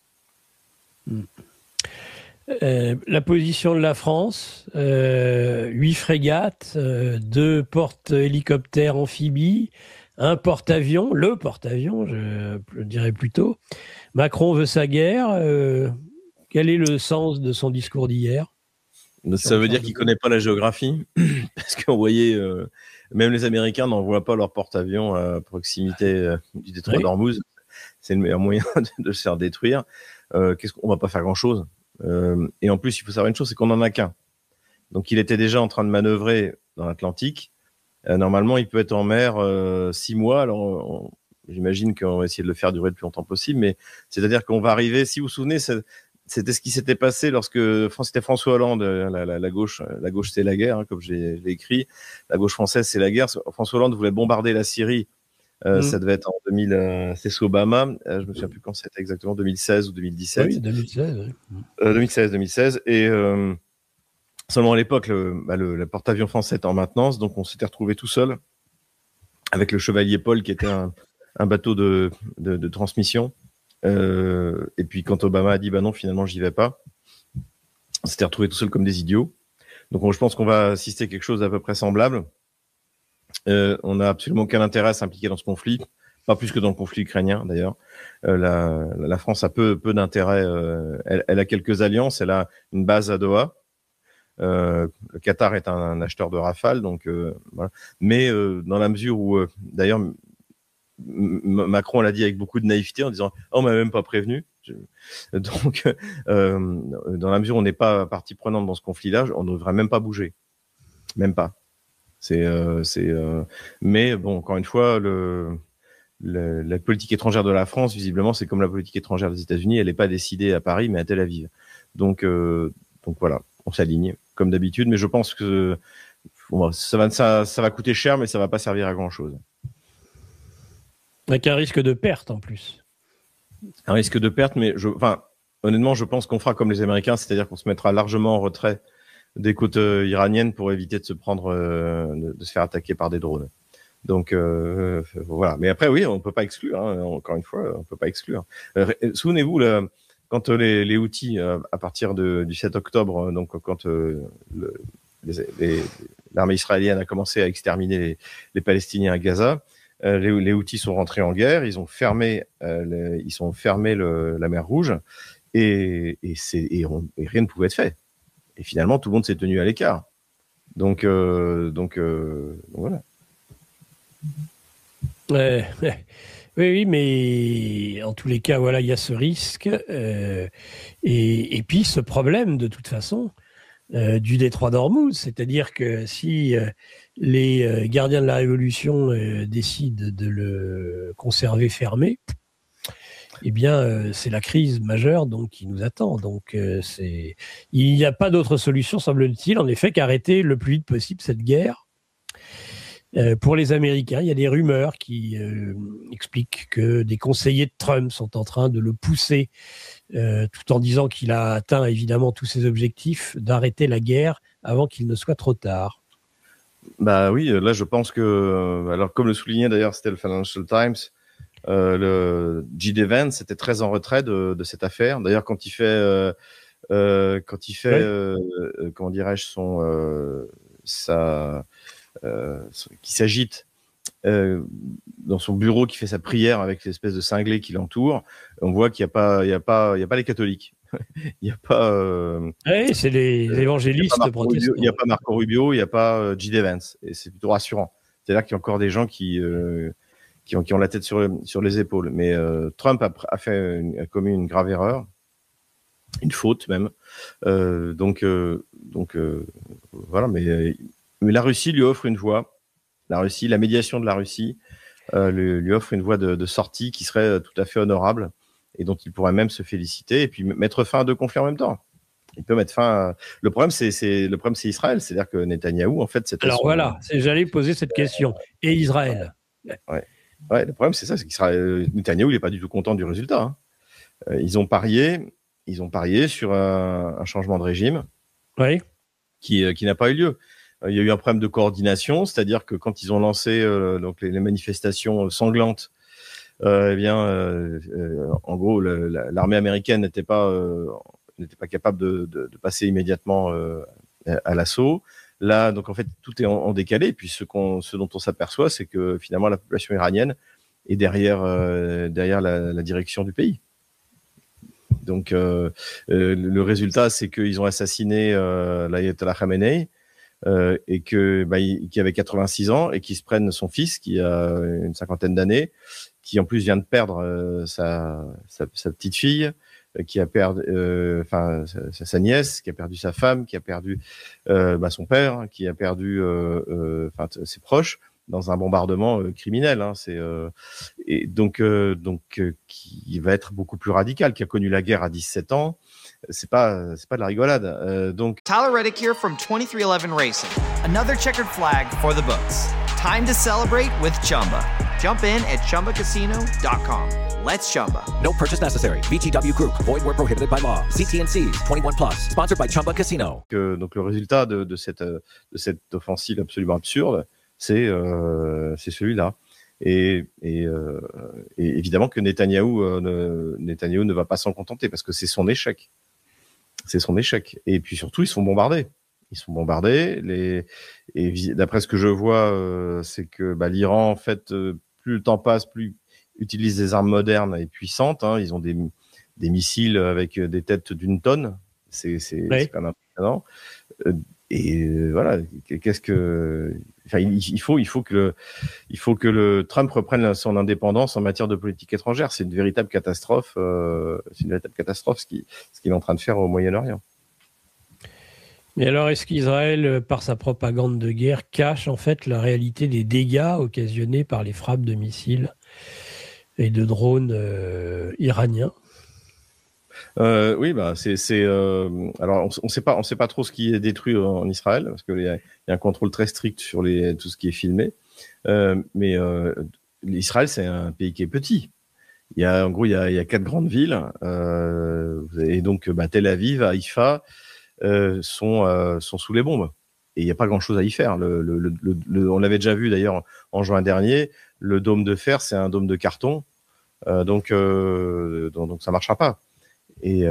La position de la France, 8 frégates, 2 porte-hélicoptères amphibies, un porte-avions, le porte-avions, je dirais plutôt. Macron veut sa guerre. Quel est le sens de son discours d'hier ? Ça veut dire qu'il ne connaît pas la géographie, parce qu'on voyait même les Américains n'envoient pas leur porte-avions à proximité du détroit d'Ormuz. C'est le meilleur moyen de se faire détruire. On va pas faire grand-chose. Et en plus, il faut savoir une chose, c'est qu'on en a qu'un. Donc, il était déjà en train de manœuvrer dans l'Atlantique. Normalement, il peut être en mer 6 mois. Alors, j'imagine qu'on va essayer de le faire durer le plus longtemps possible. Mais c'est-à-dire qu'on va arriver, si vous vous souvenez, c'était ce qui s'était passé lorsque c'était François Hollande, la gauche c'est la guerre, hein, comme j'ai écrit. La gauche française, c'est la guerre. François Hollande voulait bombarder la Syrie. Ça devait être en 2000, c'est sous Obama. Je me souviens plus quand c'était exactement, 2016 ou 2017. Oui, 2016. Oui. 2016. Et seulement à l'époque, le porte-avions français était en maintenance, donc on s'était retrouvé tout seul avec le Chevalier Paul, qui était un bateau de transmission. Et puis quand Obama a dit bah non, finalement j'y vais pas, on s'était retrouvé tout seul comme des idiots. Donc je pense qu'on va assister à quelque chose d'à peu près semblable. On n'a absolument aucun intérêt à s'impliquer dans ce conflit, pas plus que dans le conflit ukrainien d'ailleurs. La France a peu d'intérêt. Elle a quelques alliances, elle a une base à Doha. Le Qatar est un acheteur de Rafale, donc voilà. Mais dans la mesure où, d'ailleurs, Macron l'a dit avec beaucoup de naïveté en disant « Oh, on m'a même pas prévenu ». Donc, dans la mesure où on n'est pas partie prenante dans ce conflit-là, on ne devrait même pas bouger, même pas. Mais bon, encore une fois, la politique étrangère de la France, visiblement, c'est comme la politique étrangère des États-Unis, elle n'est pas décidée à Paris, mais à Tel Aviv. Donc voilà, on s'aligne comme d'habitude, mais je pense que ça va coûter cher, mais ça va pas servir à grand chose. Avec un risque de perte en plus. Un risque de perte, mais honnêtement, je pense qu'on fera comme les Américains, c'est-à-dire qu'on se mettra largement en retrait des côtes iraniennes pour éviter de se faire attaquer par des drones. Donc voilà. Mais après, oui, on peut pas exclure. Hein, encore une fois, on peut pas exclure. Souvenez-vous, quand les Houthis, à partir du 7 octobre, donc quand l'armée israélienne a commencé à exterminer les Palestiniens à Gaza, les Houthis sont rentrés en guerre. Ils ont fermé la mer Rouge et rien ne pouvait être fait. Et finalement, tout le monde s'est tenu à l'écart. Donc voilà. Oui, mais en tous les cas, voilà, il y a ce risque. Et puis, ce problème, de toute façon, du détroit d'Ormuz. C'est-à-dire que si les gardiens de la Révolution décident de le conserver fermé, eh bien, c'est la crise majeure donc, qui nous attend. Donc, il n'y a pas d'autre solution, semble-t-il, en effet, qu'arrêter le plus vite possible cette guerre. Pour les Américains, il y a des rumeurs qui expliquent que des conseillers de Trump sont en train de le pousser, tout en disant qu'il a atteint évidemment tous ses objectifs, d'arrêter la guerre avant qu'il ne soit trop tard. Bah oui, là je pense que, alors comme le soulignait d'ailleurs, c'était le Financial Times, le J.D. Vance était très en retrait de cette affaire. D'ailleurs, quand il fait, comment dirais-je, qui s'agite dans son bureau, qui fait sa prière avec l'espèce de cinglé qui l'entoure, on voit qu'il n'y a pas les catholiques. Il n'y a pas. Oui, c'est les évangélistes protestants. Il n'y a pas Marco Rubio, il n'y a pas J.D. Vance, et c'est plutôt rassurant. C'est-à-dire qu'il y a encore des gens qui ont la tête sur les épaules. Mais Trump a commis une grave erreur, une faute même. Donc voilà. Mais la Russie lui offre une voie. La médiation de la Russie lui offre une voie de sortie qui serait tout à fait honorable et dont il pourrait même se féliciter et puis mettre fin à deux conflits en même temps. Il peut mettre fin à... Le problème, c'est Israël. C'est-à-dire que Netanyahou, en fait, c'était... Alors voilà, j'allais poser cette question. Et Israël ? Ouais, le problème, c'est ça, c'est Netanyahou, il n'est pas du tout content du résultat. Hein. Ils ont parié sur un changement de régime qui n'a pas eu lieu. Il y a eu un problème de coordination, c'est-à-dire que quand ils ont lancé donc les manifestations sanglantes, en gros, l'armée américaine n'était pas capable de passer immédiatement à l'assaut. Là, donc en fait, tout est en décalé. Et puis ce dont on s'aperçoit, c'est que finalement la population iranienne est derrière la direction du pays. Donc le résultat, c'est qu'ils ont assassiné l'ayatollah Khamenei. et qui avait 86 ans et qui se prennent son fils qui a une cinquantaine d'années, qui en plus vient de perdre sa petite fille, qui a perdu, sa nièce, qui a perdu sa femme, qui a perdu son père, qui a perdu ses proches dans un bombardement criminel. Et donc qui va être beaucoup plus radical, qui a connu la guerre à 17 ans. C'est pas de la rigolade. Tyler Reddick here from 23XI Racing. Another checkered flag for the books. Time to celebrate with Chumba. Jump in at ChumbaCasino.com. Let's Chumba. No purchase necessary. VGW Group. Void where prohibited by law. CT&Cs. 21+. Sponsored by Chumba Casino. Donc le résultat de cette offensive absolument absurde, c'est celui-là. Et évidemment que Netanyahou ne va pas s'en contenter parce que c'est son échec. C'est son échec. Et puis surtout, ils sont bombardés. Et d'après ce que je vois, c'est que l'Iran, en fait, plus le temps passe, plus utilise des armes modernes et puissantes. Ils ont des missiles avec des têtes d'1 tonne. C'est quand même impressionnant. Et voilà, il faut que le Trump reprenne son indépendance en matière de politique étrangère. C'est une véritable catastrophe. Ce qu'il est en train de faire au Moyen-Orient. Mais alors, est-ce qu'Israël, par sa propagande de guerre, cache en fait la réalité des dégâts occasionnés par les frappes de missiles et de drones iraniens? Oui, alors on sait pas trop ce qui est détruit en Israël parce qu'il y a un contrôle très strict sur tout ce qui est filmé. Mais l'Israël, c'est un pays qui est petit. Il y a 4 grandes villes et donc Tel Aviv, Haïfa sont sous les bombes et il n'y a pas grand-chose à y faire. On l'avait déjà vu d'ailleurs en juin dernier. Le dôme de fer, c'est un dôme de carton, donc ça marchera pas. Et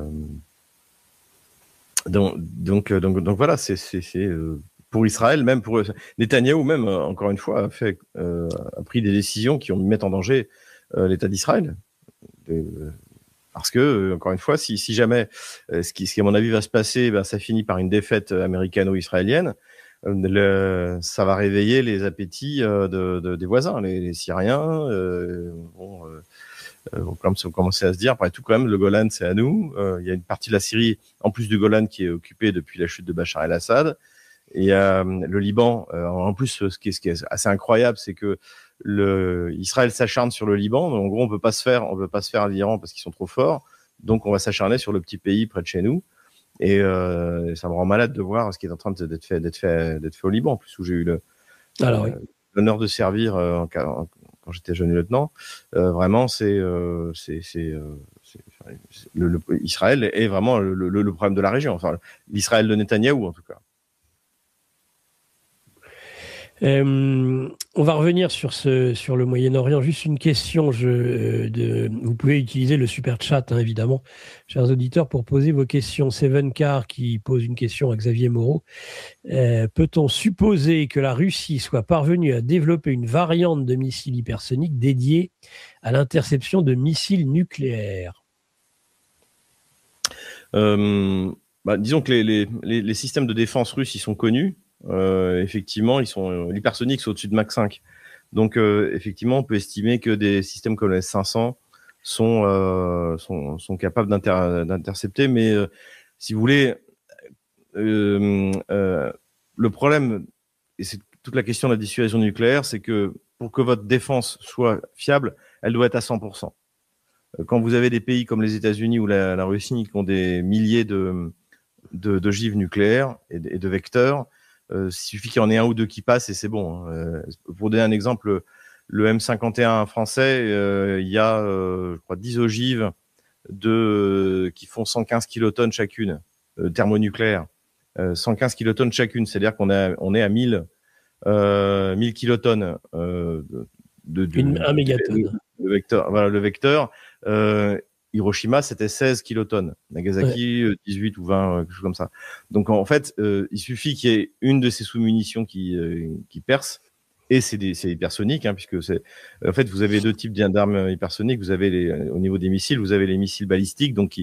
donc voilà, c'est pour Israël, même pour Netanyahou, même encore une fois, a pris des décisions qui mettent en danger l'État d'Israël. Parce que encore une fois, si jamais ce qui à mon avis va se passer, ça finit par une défaite américano-israélienne. Ça va réveiller les appétits des voisins, les Syriens. Vont commencer à se dire, après tout, quand même, le Golan, c'est à nous. Il y a une partie de la Syrie, en plus du Golan, qui est occupée depuis la chute de Bachar el-Assad. Et le Liban, en plus, ce qui est assez incroyable, c'est que Israël s'acharne sur le Liban. En gros, on peut pas se faire à l'Iran parce qu'ils sont trop forts. Donc, on va s'acharner sur le petit pays près de chez nous. Et ça me rend malade de voir ce qui est en train d'être fait au Liban. En plus, où j'ai eu l'honneur de servir quand j'étais jeune lieutenant. Vraiment, Israël est vraiment le problème de la région. Enfin, l'Israël de Netanyahou, en tout cas. On va revenir sur le Moyen-Orient. Juste une question. Vous pouvez utiliser le super chat, évidemment, chers auditeurs, pour poser vos questions. Seven Car qui pose une question à Xavier Moreau. Peut-on supposer que la Russie soit parvenue à développer une variante de missile hypersonique dédiée à l'interception de missiles nucléaires? Disons que les systèmes de défense russes, ils sont connus. Effectivement, l'hypersonique, c'est au-dessus de Mach 5. Donc, effectivement, on peut estimer que des systèmes comme le S-500 sont capables d'intercepter. Mais si vous voulez, le problème, et c'est toute la question de la dissuasion nucléaire, c'est que pour que votre défense soit fiable, elle doit être à 100%. Quand vous avez des pays comme les États-Unis ou la Russie qui ont des milliers d'ogives nucléaires et de vecteurs, il suffit qu'il y en ait un ou deux qui passent et c'est bon. Pour donner un exemple, le M51 français, il y a, je crois, 10 ogives qui font 115 kilotonnes chacune, thermonucléaires. 115 kilotonnes chacune, c'est-à-dire qu'on est à 1000 kilotonnes un mégatonne. Le vecteur. Hiroshima, c'était 16 kilotonnes. Nagasaki, 18 ou 20, quelque chose comme ça. Donc, en fait, il suffit qu'il y ait une de ces sous-munitions qui perce. Et c'est hypersonique, puisque en fait, vous avez deux types d'armes hypersoniques. Vous avez au niveau des missiles, vous avez les missiles balistiques, donc qui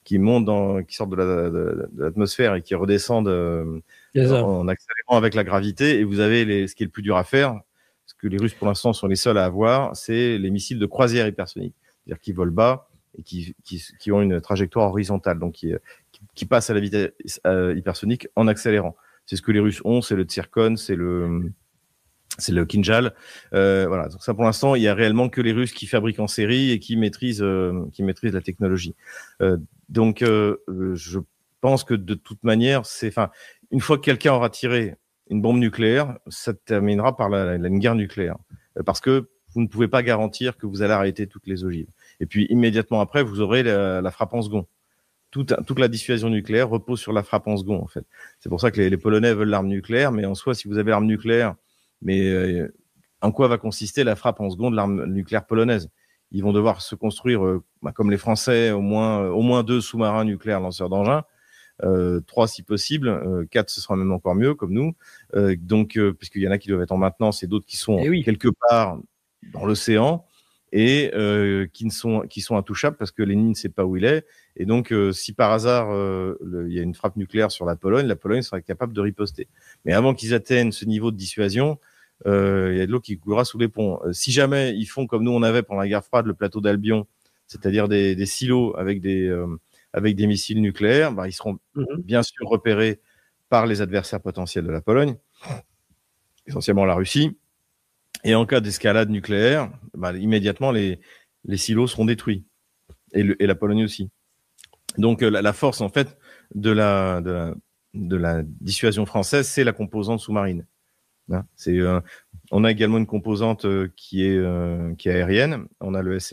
qui sortent de l'atmosphère et qui redescendent en accélérant avec la gravité. Et vous avez ce qui est le plus dur à faire, ce que les Russes pour l'instant sont les seuls à avoir, c'est les missiles de croisière hypersonique, c'est-à-dire qui volent bas et qui ont une trajectoire horizontale, donc qui passent à la vitesse hypersonique en accélérant. C'est ce que les Russes ont, c'est le Tsirkon, c'est le Kinjal. Voilà. Donc ça, pour l'instant, il y a réellement que les Russes qui fabriquent en série et qui maîtrisent la technologie. Donc, je pense que de toute manière, une fois que quelqu'un aura tiré une bombe nucléaire, ça terminera par une guerre nucléaire, parce que vous ne pouvez pas garantir que vous allez arrêter toutes les ogives. Et puis immédiatement après, vous aurez la frappe en second. Toute la dissuasion nucléaire repose sur la frappe en second, en fait. C'est pour ça que les Polonais veulent l'arme nucléaire, mais en soi, si vous avez l'arme nucléaire, mais en quoi va consister la frappe en second de l'arme nucléaire polonaise? Ils vont devoir se construire, comme les Français, au moins 2 sous-marins nucléaires lanceurs d'engins, 3 si possible, 4 ce sera même encore mieux, comme nous. Donc, puisqu'il y en a qui doivent être en maintenance et d'autres qui sont quelque part dans l'océan et qui sont intouchables parce que l'ennemi ne sait pas où il est. Et donc, si par hasard il y a une frappe nucléaire sur la Pologne sera capable de riposter. Mais avant qu'ils atteignent ce niveau de dissuasion, il y a de l'eau qui coulera sous les ponts. Si jamais ils font comme nous on avait pendant la guerre froide, le plateau d'Albion, c'est-à-dire des silos avec des missiles nucléaires, ils seront bien sûr repérés par les adversaires potentiels de la Pologne, essentiellement la Russie. Et en cas d'escalade nucléaire, immédiatement les silos seront détruits et la Pologne aussi. Donc la force en fait de la dissuasion française, c'est la composante sous-marine. Hein, on a également une composante qui est aérienne. On a le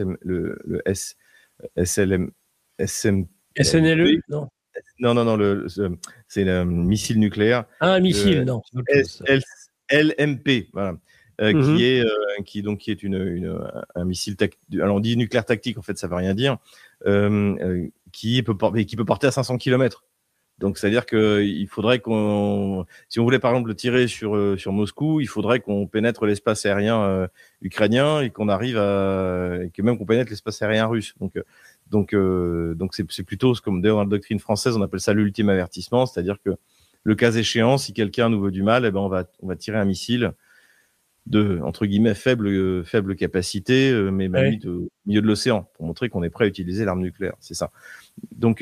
SNLE, non. Non, c'est le missile nucléaire. Ah, un missile, non. LMP, voilà. Qui est un missile alors on dit nucléaire tactique, en fait ça veut rien dire, qui peut porter à 500 km. Donc c'est à dire que il faudrait si on voulait par exemple le tirer sur Moscou, il faudrait qu'on pénètre l'espace aérien ukrainien et qu'on arrive qu'on pénètre l'espace aérien russe. Donc c'est plutôt comme dans la doctrine française on appelle ça l'ultime avertissement, c'est-à-dire que le cas échéant, si quelqu'un nous veut du mal, on va tirer un missile de entre guillemets faible capacité, mais au milieu de l'océan pour montrer qu'on est prêt à utiliser l'arme nucléaire. C'est ça. Donc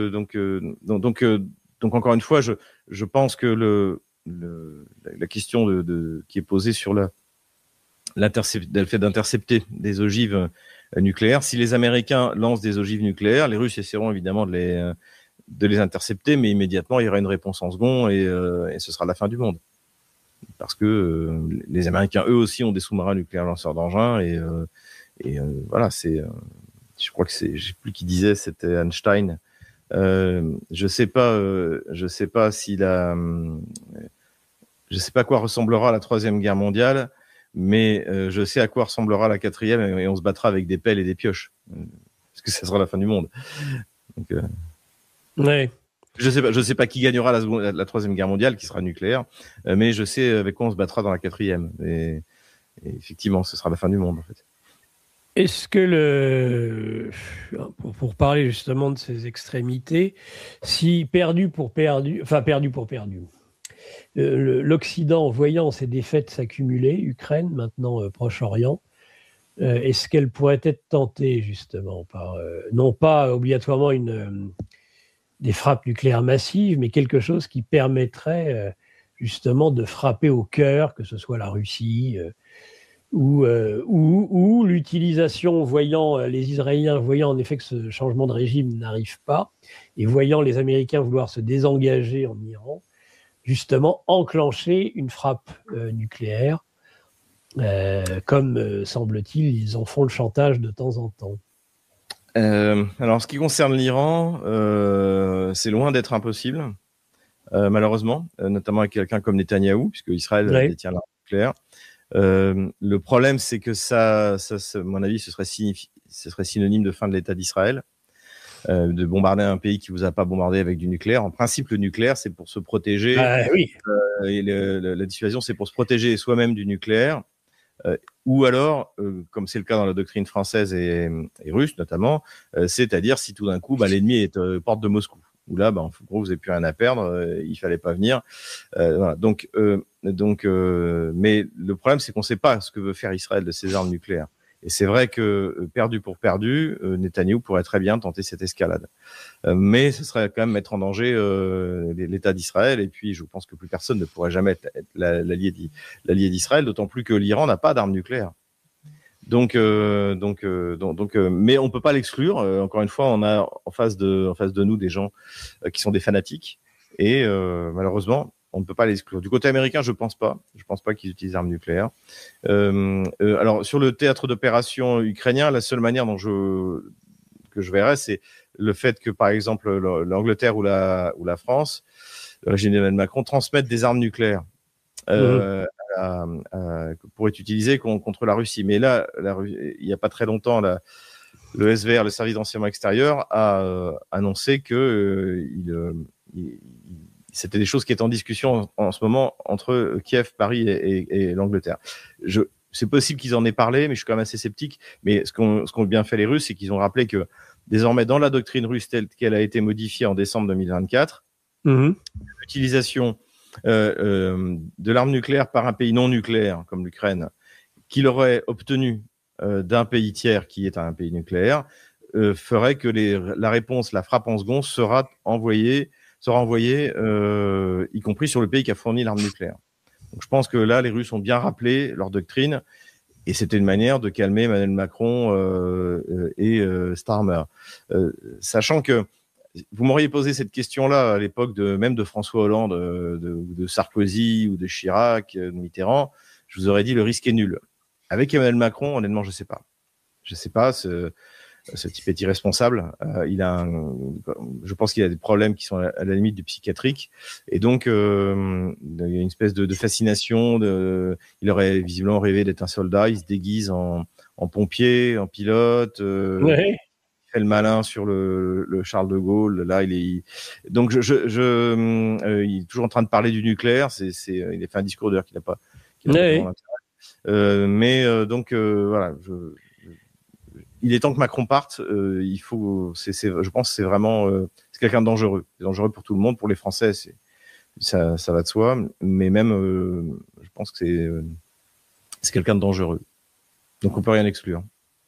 encore une fois, je pense que la question qui est posée sur le fait d'intercepter des ogives nucléaires. Si les Américains lancent des ogives nucléaires, les Russes essaieront évidemment de les intercepter, mais immédiatement il y aura une réponse en second et ce sera la fin du monde. Parce que les Américains, eux aussi, ont des sous-marins nucléaires lanceurs d'engins et voilà, je crois que je sais plus qui disait, c'était Einstein. Je sais pas à quoi ressemblera la Troisième Guerre mondiale, mais je sais à quoi ressemblera la Quatrième et on se battra avec des pelles et des pioches, parce que ça sera la fin du monde. Donc, ouais. Je sais pas qui gagnera la Troisième Guerre mondiale, qui sera nucléaire, mais je sais avec quoi on se battra dans la Quatrième. Et effectivement, ce sera la fin du monde, en fait. Est-ce que pour parler justement de ces extrémités, si perdu pour perdu, l'Occident, voyant ses défaites s'accumuler, Ukraine, maintenant Proche-Orient, est-ce qu'elle pourrait être tentée justement par, non pas obligatoirement des frappes nucléaires massives, mais quelque chose qui permettrait justement de frapper au cœur, que ce soit la Russie, ou l'utilisation, les Israéliens voyant en effet que ce changement de régime n'arrive pas, et voyant les Américains vouloir se désengager en Iran, justement enclencher une frappe nucléaire, comme semble-t-il, ils en font le chantage de temps en temps. Alors, en ce qui concerne l'Iran, c'est loin d'être impossible, malheureusement, notamment avec quelqu'un comme Netanyahou, puisque Israël détient l'arme nucléaire. Le problème, c'est que ça, à mon avis, ce serait synonyme de fin de l'État d'Israël, de bombarder un pays qui vous a pas bombardé avec du nucléaire. En principe, le nucléaire, c'est pour se protéger. Oui. Et la dissuasion, c'est pour se protéger soi-même du nucléaire. Ou alors, comme c'est le cas dans la doctrine française et russe notamment, c'est-à-dire si tout d'un coup, l'ennemi est aux portes de Moscou. Où là, en gros, vous n'avez plus rien à perdre, il fallait pas venir. Voilà. Donc, mais le problème, c'est qu'on ne sait pas ce que veut faire Israël de ses armes nucléaires. Et c'est vrai que perdu pour perdu, Netanyahou pourrait très bien tenter cette escalade. Mais ce serait quand même mettre en danger l'État d'Israël. Et puis, je pense que plus personne ne pourrait jamais être l'allié d'Israël, d'autant plus que l'Iran n'a pas d'armes nucléaires. Donc, mais on peut pas l'exclure. Encore une fois, on a en face de nous des gens qui sont des fanatiques, et malheureusement, on ne peut pas l'exclure. Du côté américain, je pense pas qu'ils utilisent armes nucléaires. Alors, sur le théâtre d'opération ukrainien, la seule manière que je verrais, c'est le fait que, par exemple, l'Angleterre ou la France, le régime d'Emmanuel Macron, transmettent des armes nucléaires. Pour être utilisé contre la Russie. Mais là, il n'y a pas très longtemps, le SVR, le service d'enseignement extérieur, a annoncé que c'était des choses qui étaient en discussion en ce moment entre Kiev, Paris et l'Angleterre. C'est possible qu'ils en aient parlé, mais je suis quand même assez sceptique. Mais ce qu'ont bien fait les Russes, c'est qu'ils ont rappelé que désormais, dans la doctrine russe telle qu'elle a été modifiée en décembre 2024, l'utilisation de l'arme nucléaire par un pays non nucléaire comme l'Ukraine, qu'il aurait obtenu d'un pays tiers qui est un pays nucléaire, ferait que la réponse, la frappe en seconde, sera envoyée, y compris sur le pays qui a fourni l'arme nucléaire. Donc je pense que là, les Russes ont bien rappelé leur doctrine, et c'était une manière de calmer Emmanuel Macron et Starmer. Sachant que vous m'auriez posé cette question-là à l'époque même de François Hollande, de Sarkozy ou de Chirac, de Mitterrand, je vous aurais dit le risque est nul. Avec Emmanuel Macron, honnêtement, je sais pas. Je sais pas. Ce type est irresponsable. Je pense qu'il a des problèmes qui sont à la limite du psychiatrique, et donc il y a une espèce de fascination. Il aurait visiblement rêvé d'être un soldat. Il se déguise en pompier, en pilote. Ouais. Fait le malin sur le Charles de Gaulle. Là, donc il est toujours en train de parler du nucléaire. Il a fait un discours d'ailleurs qu'il n'a pas. Donc voilà. Il est temps que Macron parte. Je pense que c'est vraiment c'est quelqu'un de dangereux. C'est dangereux pour tout le monde, pour les Français. Ça va de soi. Mais même, je pense que c'est quelqu'un de dangereux. Donc on peut rien exclure.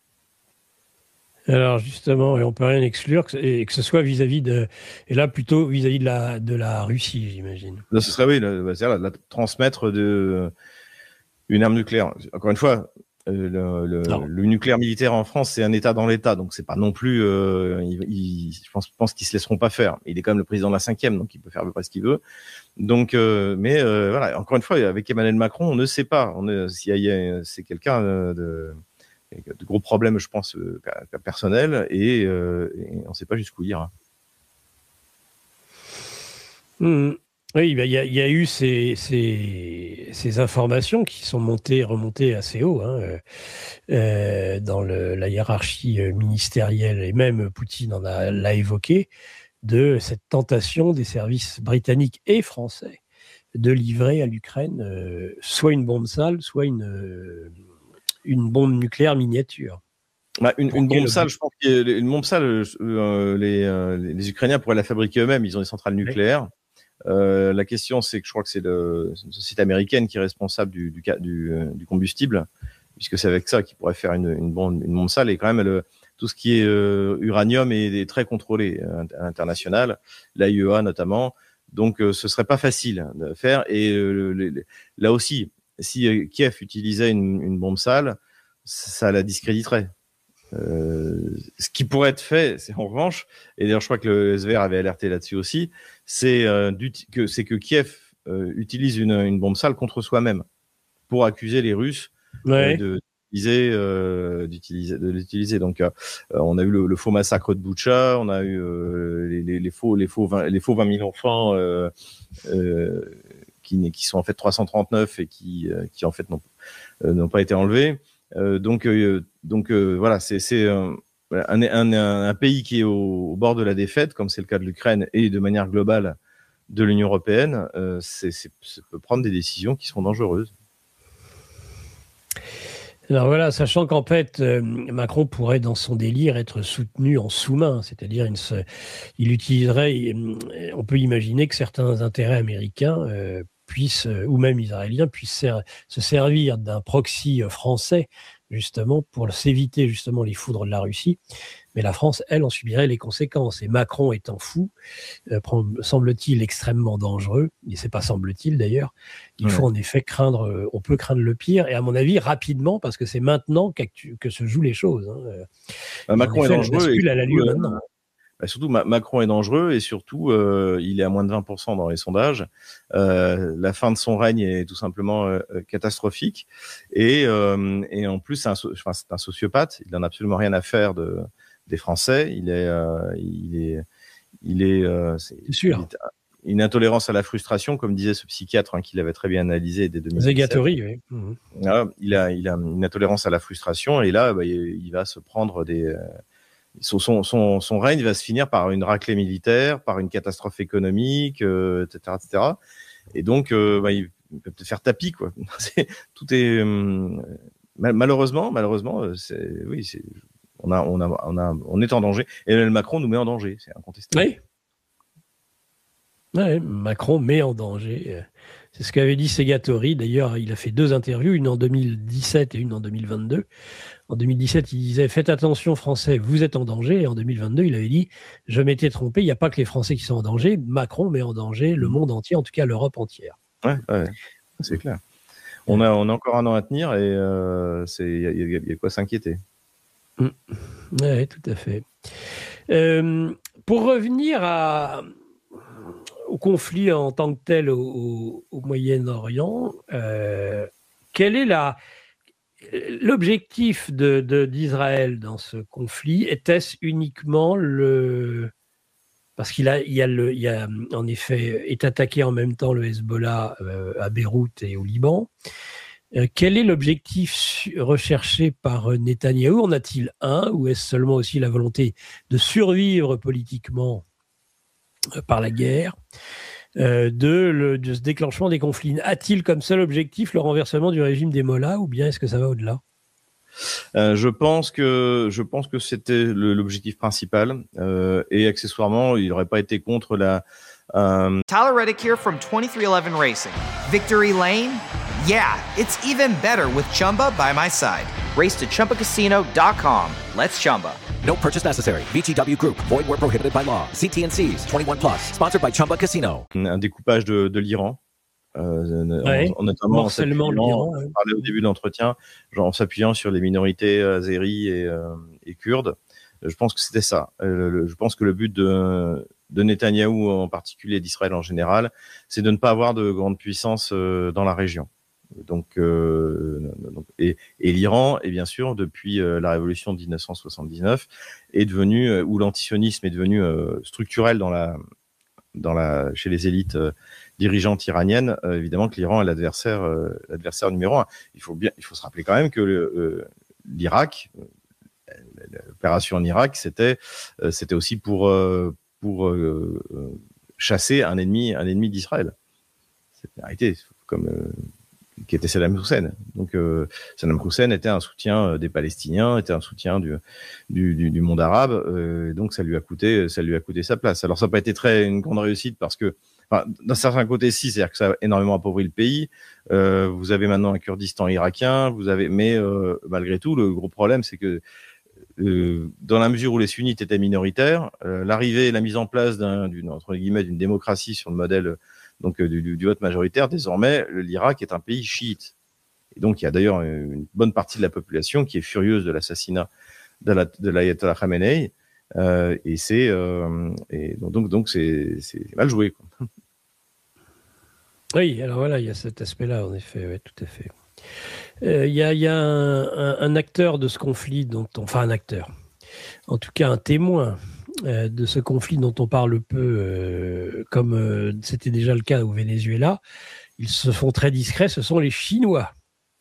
Alors justement, et on peut rien exclure, et que ce soit vis-à-vis et là plutôt vis-à-vis de la Russie, j'imagine. Là, ce serait c'est-à-dire transmettre une arme nucléaire. Encore une fois, le nucléaire militaire en France, c'est un État dans l'État, donc c'est pas non plus. Je pense qu'ils se laisseront pas faire. Il est quand même le président de la 5e, donc il peut faire à peu près ce qu'il veut. Donc, voilà. Encore une fois, avec Emmanuel Macron, on ne sait pas. C'est quelqu'un de gros problèmes, je pense, personnels, et on ne sait pas jusqu'où il ira. Oui, il y a eu ces informations qui sont remontées assez haut dans la hiérarchie ministérielle, et même Poutine l'a évoqué, de cette tentation des services britanniques et français de livrer à l'Ukraine soit une bombe sale, soit une bombe nucléaire miniature. Une bombe sale, je pense qu'une bombe sale, les Ukrainiens pourraient la fabriquer eux-mêmes. Ils ont des centrales nucléaires. La question, c'est que je crois que c'est une société américaine qui est responsable du combustible, puisque c'est avec ça qu'ils pourraient faire une bombe sale. Et quand même, tout ce qui est uranium est très contrôlé à l'international, l'AIEA notamment. Donc, ce serait pas facile de faire. Et là aussi, si Kiev utilisait une bombe sale, ça la discréditerait. Ce qui pourrait être fait, c'est en revanche, et d'ailleurs je crois que le SVR avait alerté là-dessus aussi, c'est que Kiev utilise une bombe sale contre soi-même pour accuser les Russes de l'utiliser. Donc on a eu le faux massacre de Boutcha, on a eu les faux 20 000 enfants qui sont en fait 339 et qui en fait n'ont pas été enlevés. Donc voilà, c'est un pays qui est au bord de la défaite, comme c'est le cas de l'Ukraine et de manière globale de l'Union européenne. Ça peut prendre des décisions qui sont dangereuses. Alors voilà, sachant qu'en fait, Macron pourrait, dans son délire, être soutenu en sous-main, c'est-à-dire il utiliserait, on peut imaginer que certains intérêts américains puissent, ou même israéliens, puissent se servir d'un proxy français, justement, pour s'éviter justement les foudres de la Russie. Mais la France, elle, en subirait les conséquences. Et Macron étant fou, semble-t-il extrêmement dangereux, et c'est pas semble-t-il d'ailleurs, il faut en effet craindre, on peut craindre le pire, et à mon avis rapidement, parce que c'est maintenant que se jouent les choses. Macron est dangereux. Elle a lieu maintenant. Surtout, Macron est dangereux et surtout, il est à moins de 20% dans les sondages. La fin de son règne est tout simplement catastrophique. Et en plus, c'est un sociopathe. Il n'en a absolument rien à faire des Français. Il est c'est sûr. Une intolérance à la frustration, comme disait ce psychiatre qu'il avait très bien analysé dès 2017. Zagatori, oui. Il a une intolérance à la frustration et là, il va se prendre son règne va se finir par une raclée militaire, par une catastrophe économique, etc., etc. Et donc, il peut peut-être faire tapis, quoi. Tout est malheureusement, on est en danger. Et Emmanuel Macron nous met en danger, c'est incontestable. Oui. Ouais, Macron met en danger. C'est ce qu'avait dit Segatori. D'ailleurs, il a fait 2 interviews, une en 2017 et une en 2022. En 2017, il disait « Faites attention, Français, vous êtes en danger ». Et en 2022, il avait dit « Je m'étais trompé, il n'y a pas que les Français qui sont en danger. Macron met en danger le monde entier, en tout cas l'Europe entière. » Ouais, c'est clair. On a encore un an à tenir et il y a quoi s'inquiéter. Oui, tout à fait. Pour revenir au conflit en tant que tel au Moyen-Orient, quel est l'objectif d'Israël dans ce conflit? Était-ce uniquement parce qu'il y a en effet est attaqué en même temps le Hezbollah à Beyrouth et au Liban. Quel est l'objectif recherché par Netanyahou? En a-t-il un, ou est-ce seulement aussi la volonté de survivre politiquement par la guerre, de ce déclenchement des conflits? A-t-il comme seul objectif le renversement du régime des Mollahs, ou bien est-ce que ça va au-delà? Je pense que c'était l'objectif principal, et accessoirement, il n'aurait pas été contre la... Tyler Reddick here from 2311 Racing. Victory Lane? Yeah, it's even better with Chumba by my side. Race to ChumbaCasino.com. Let's Chumba. No purchase necessary. VGW Group. Void where prohibited by law. C.T.&C's. 21+. Sponsored by Chumba Casino. Un découpage de l'Iran. Notamment morcellement l'Iran. On parlait au début de l'entretien, en s'appuyant sur les minorités azéries et kurdes. Je pense que c'était ça. Je pense que le but de Netanyahou en particulier, d'Israël en général, c'est de ne pas avoir de grande puissance dans la région. Donc, et l'Iran est bien sûr, depuis la révolution de 1979, est devenu, où l'antisionisme est devenu structurel chez les élites dirigeantes iraniennes. Évidemment que l'Iran est l'adversaire numéro 1. Il faut se rappeler quand même que l'Irak, l'opération en Irak, c'était aussi pour chasser un ennemi d'Israël. C'est une réalité, qui était Saddam Hussein. Donc Saddam Hussein était un soutien des Palestiniens, était un soutien du monde arabe, donc ça lui a coûté sa place. Alors ça n'a pas été une grande réussite parce que, d'un certain côté, c'est-à-dire que ça a énormément appauvri le pays. Vous avez maintenant un Kurdistan irakien, mais malgré tout, le gros problème, c'est que dans la mesure où les sunnites étaient minoritaires, l'arrivée et la mise en place d'une démocratie sur le modèle du vote majoritaire, désormais, l'Irak est un pays chiite. Et donc, il y a d'ailleurs une bonne partie de la population qui est furieuse de l'assassinat de l'ayatollah Khamenei, donc c'est mal joué, quoi. Oui, alors voilà, il y a cet aspect-là, en effet, ouais, tout à fait. Il y a un acteur de ce conflit, un acteur, en tout cas un témoin de ce conflit dont on parle peu, comme c'était déjà le cas au Venezuela. Ils se font très discrets, ce sont les Chinois.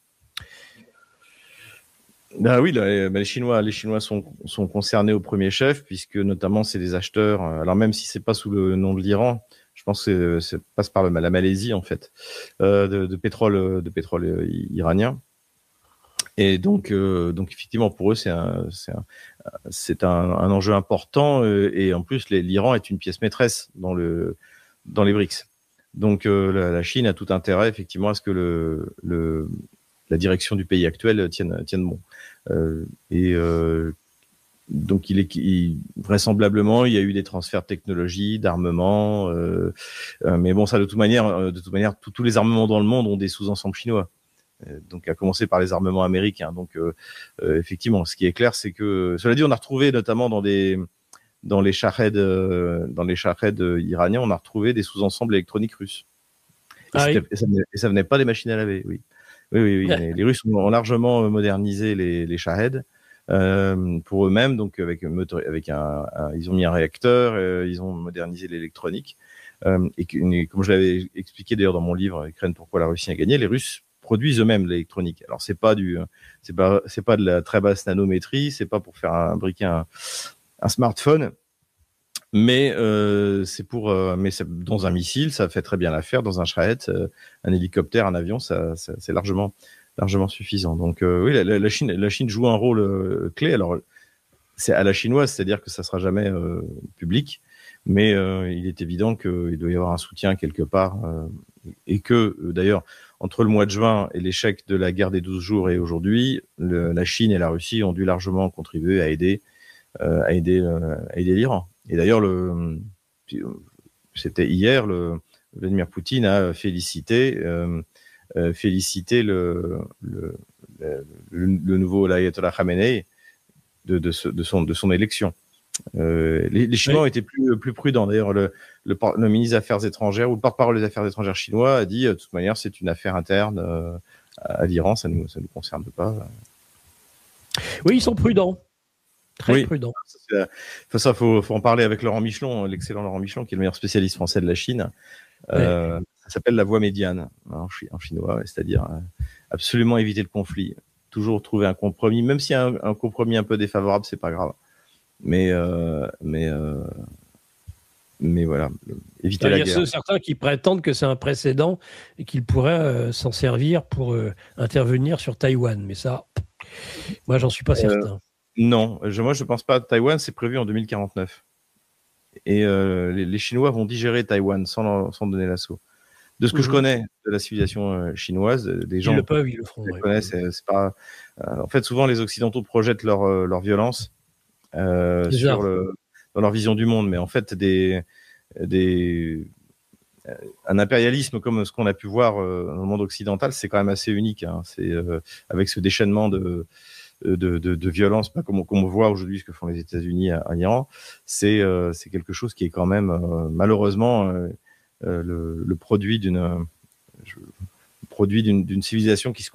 Oui, les Chinois sont concernés au premier chef, puisque notamment c'est des acheteurs. Alors même si c'est pas sous le nom de l'Iran, je pense que ça passe par la Malaisie en fait, de pétrole iranien. Et donc effectivement, pour eux, c'est un enjeu important. Et en plus, l'Iran est une pièce maîtresse dans les BRICS. Donc la Chine a tout intérêt, effectivement, à ce que la direction du pays actuel tienne bon. Donc vraisemblablement, il y a eu des transferts de technologie, d'armement, mais bon, ça de toute manière, tous les armements dans le monde ont des sous-ensembles chinois. Donc à commencer par les armements américains. Donc effectivement, ce qui est clair, c'est que, cela dit, on a retrouvé notamment dans les Shahed iraniens, on a retrouvé des sous-ensembles électroniques russes. Et ça venait pas des machines à laver, oui. Oui. Les Russes ont largement modernisé les Shahed pour eux-mêmes, donc avec ils ont mis un réacteur, ils ont modernisé l'électronique. Et comme je l'avais expliqué d'ailleurs dans mon livre Ukraine, pourquoi la Russie a gagné, les Russes produisent eux-mêmes l'électronique. Alors c'est pas de la très basse nanométrie, c'est pas pour faire briquer un smartphone, mais mais dans un missile, ça fait très bien l'affaire. Dans un Shahed, un hélicoptère, un avion, c'est largement suffisant. Donc oui, la Chine joue un rôle clé. Alors c'est à la chinoise, c'est-à-dire que ça sera jamais public, mais il est évident qu'il doit y avoir un soutien quelque part, et que d'ailleurs entre le mois de juin et l'échec de la guerre des 12 jours et aujourd'hui, la Chine et la Russie ont dû largement contribuer à aider l'Iran. Et d'ailleurs, c'était hier, Vladimir Poutine a félicité le nouveau l'ayatollah Khamenei de son élection. Les Chinois ont été plus prudents. D'ailleurs, le ministre des Affaires étrangères ou le porte-parole des Affaires étrangères chinois a dit de toute manière, c'est une affaire interne à l'Iran, ça nous concerne pas. Oui, ils sont prudents. Très prudent. Ça, faut en parler avec Laurent Michelon, l'excellent Laurent Michelon, qui est le meilleur spécialiste français de la Chine. Ça s'appelle la voie médiane en chinois, c'est-à-dire absolument éviter le conflit, toujours trouver un compromis, même s'il y a un compromis un peu défavorable, c'est pas grave. Mais voilà, éviter la guerre. Il y a certains qui prétendent que c'est un précédent et qu'ils pourraient s'en servir pour intervenir sur Taïwan, mais ça, moi, j'en suis pas certain. Non, moi je pense pas. Taïwan, c'est prévu en 2049. Et les Chinois vont digérer Taïwan sans donner l'assaut. De ce que je connais de la civilisation chinoise, des gens ils le feront. Ils connaissent, c'est pas. En fait, souvent les Occidentaux projettent leur violence dans leur vision du monde, mais en fait, un impérialisme comme ce qu'on a pu voir dans le monde occidental, c'est quand même assez unique. Hein. C'est avec ce déchaînement de violence, pas comme on voit aujourd'hui ce que font les États-Unis à Iran, c'est quelque chose qui est quand même malheureusement le produit d'une civilisation qui se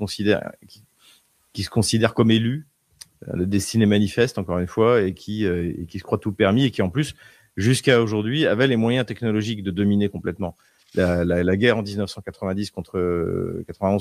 considère comme élue, le destiné manifeste encore une fois, et qui se croit tout permis, et qui en plus jusqu'à aujourd'hui avait les moyens technologiques de dominer complètement. La guerre en 1990 91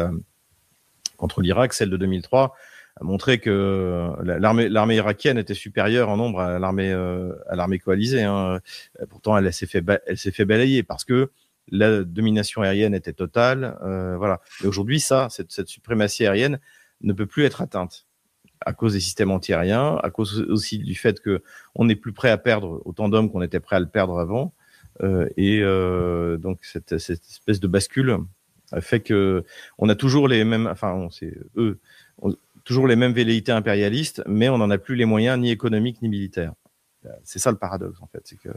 contre l'Irak, celle de 2003, a montré que l'armée irakienne était supérieure en nombre à l'armée coalisée. Hein. Pourtant, elle s'est fait balayer parce que la domination aérienne était totale. Voilà. Et aujourd'hui, cette suprématie aérienne ne peut plus être atteinte à cause des systèmes antiaériens, à cause aussi du fait que on n'est plus prêt à perdre autant d'hommes qu'on était prêt à le perdre avant. Donc cette espèce de bascule fait que on a toujours les mêmes, toujours les mêmes velléités impérialistes, mais on n'en a plus les moyens ni économiques ni militaires. C'est ça le paradoxe en fait, c'est que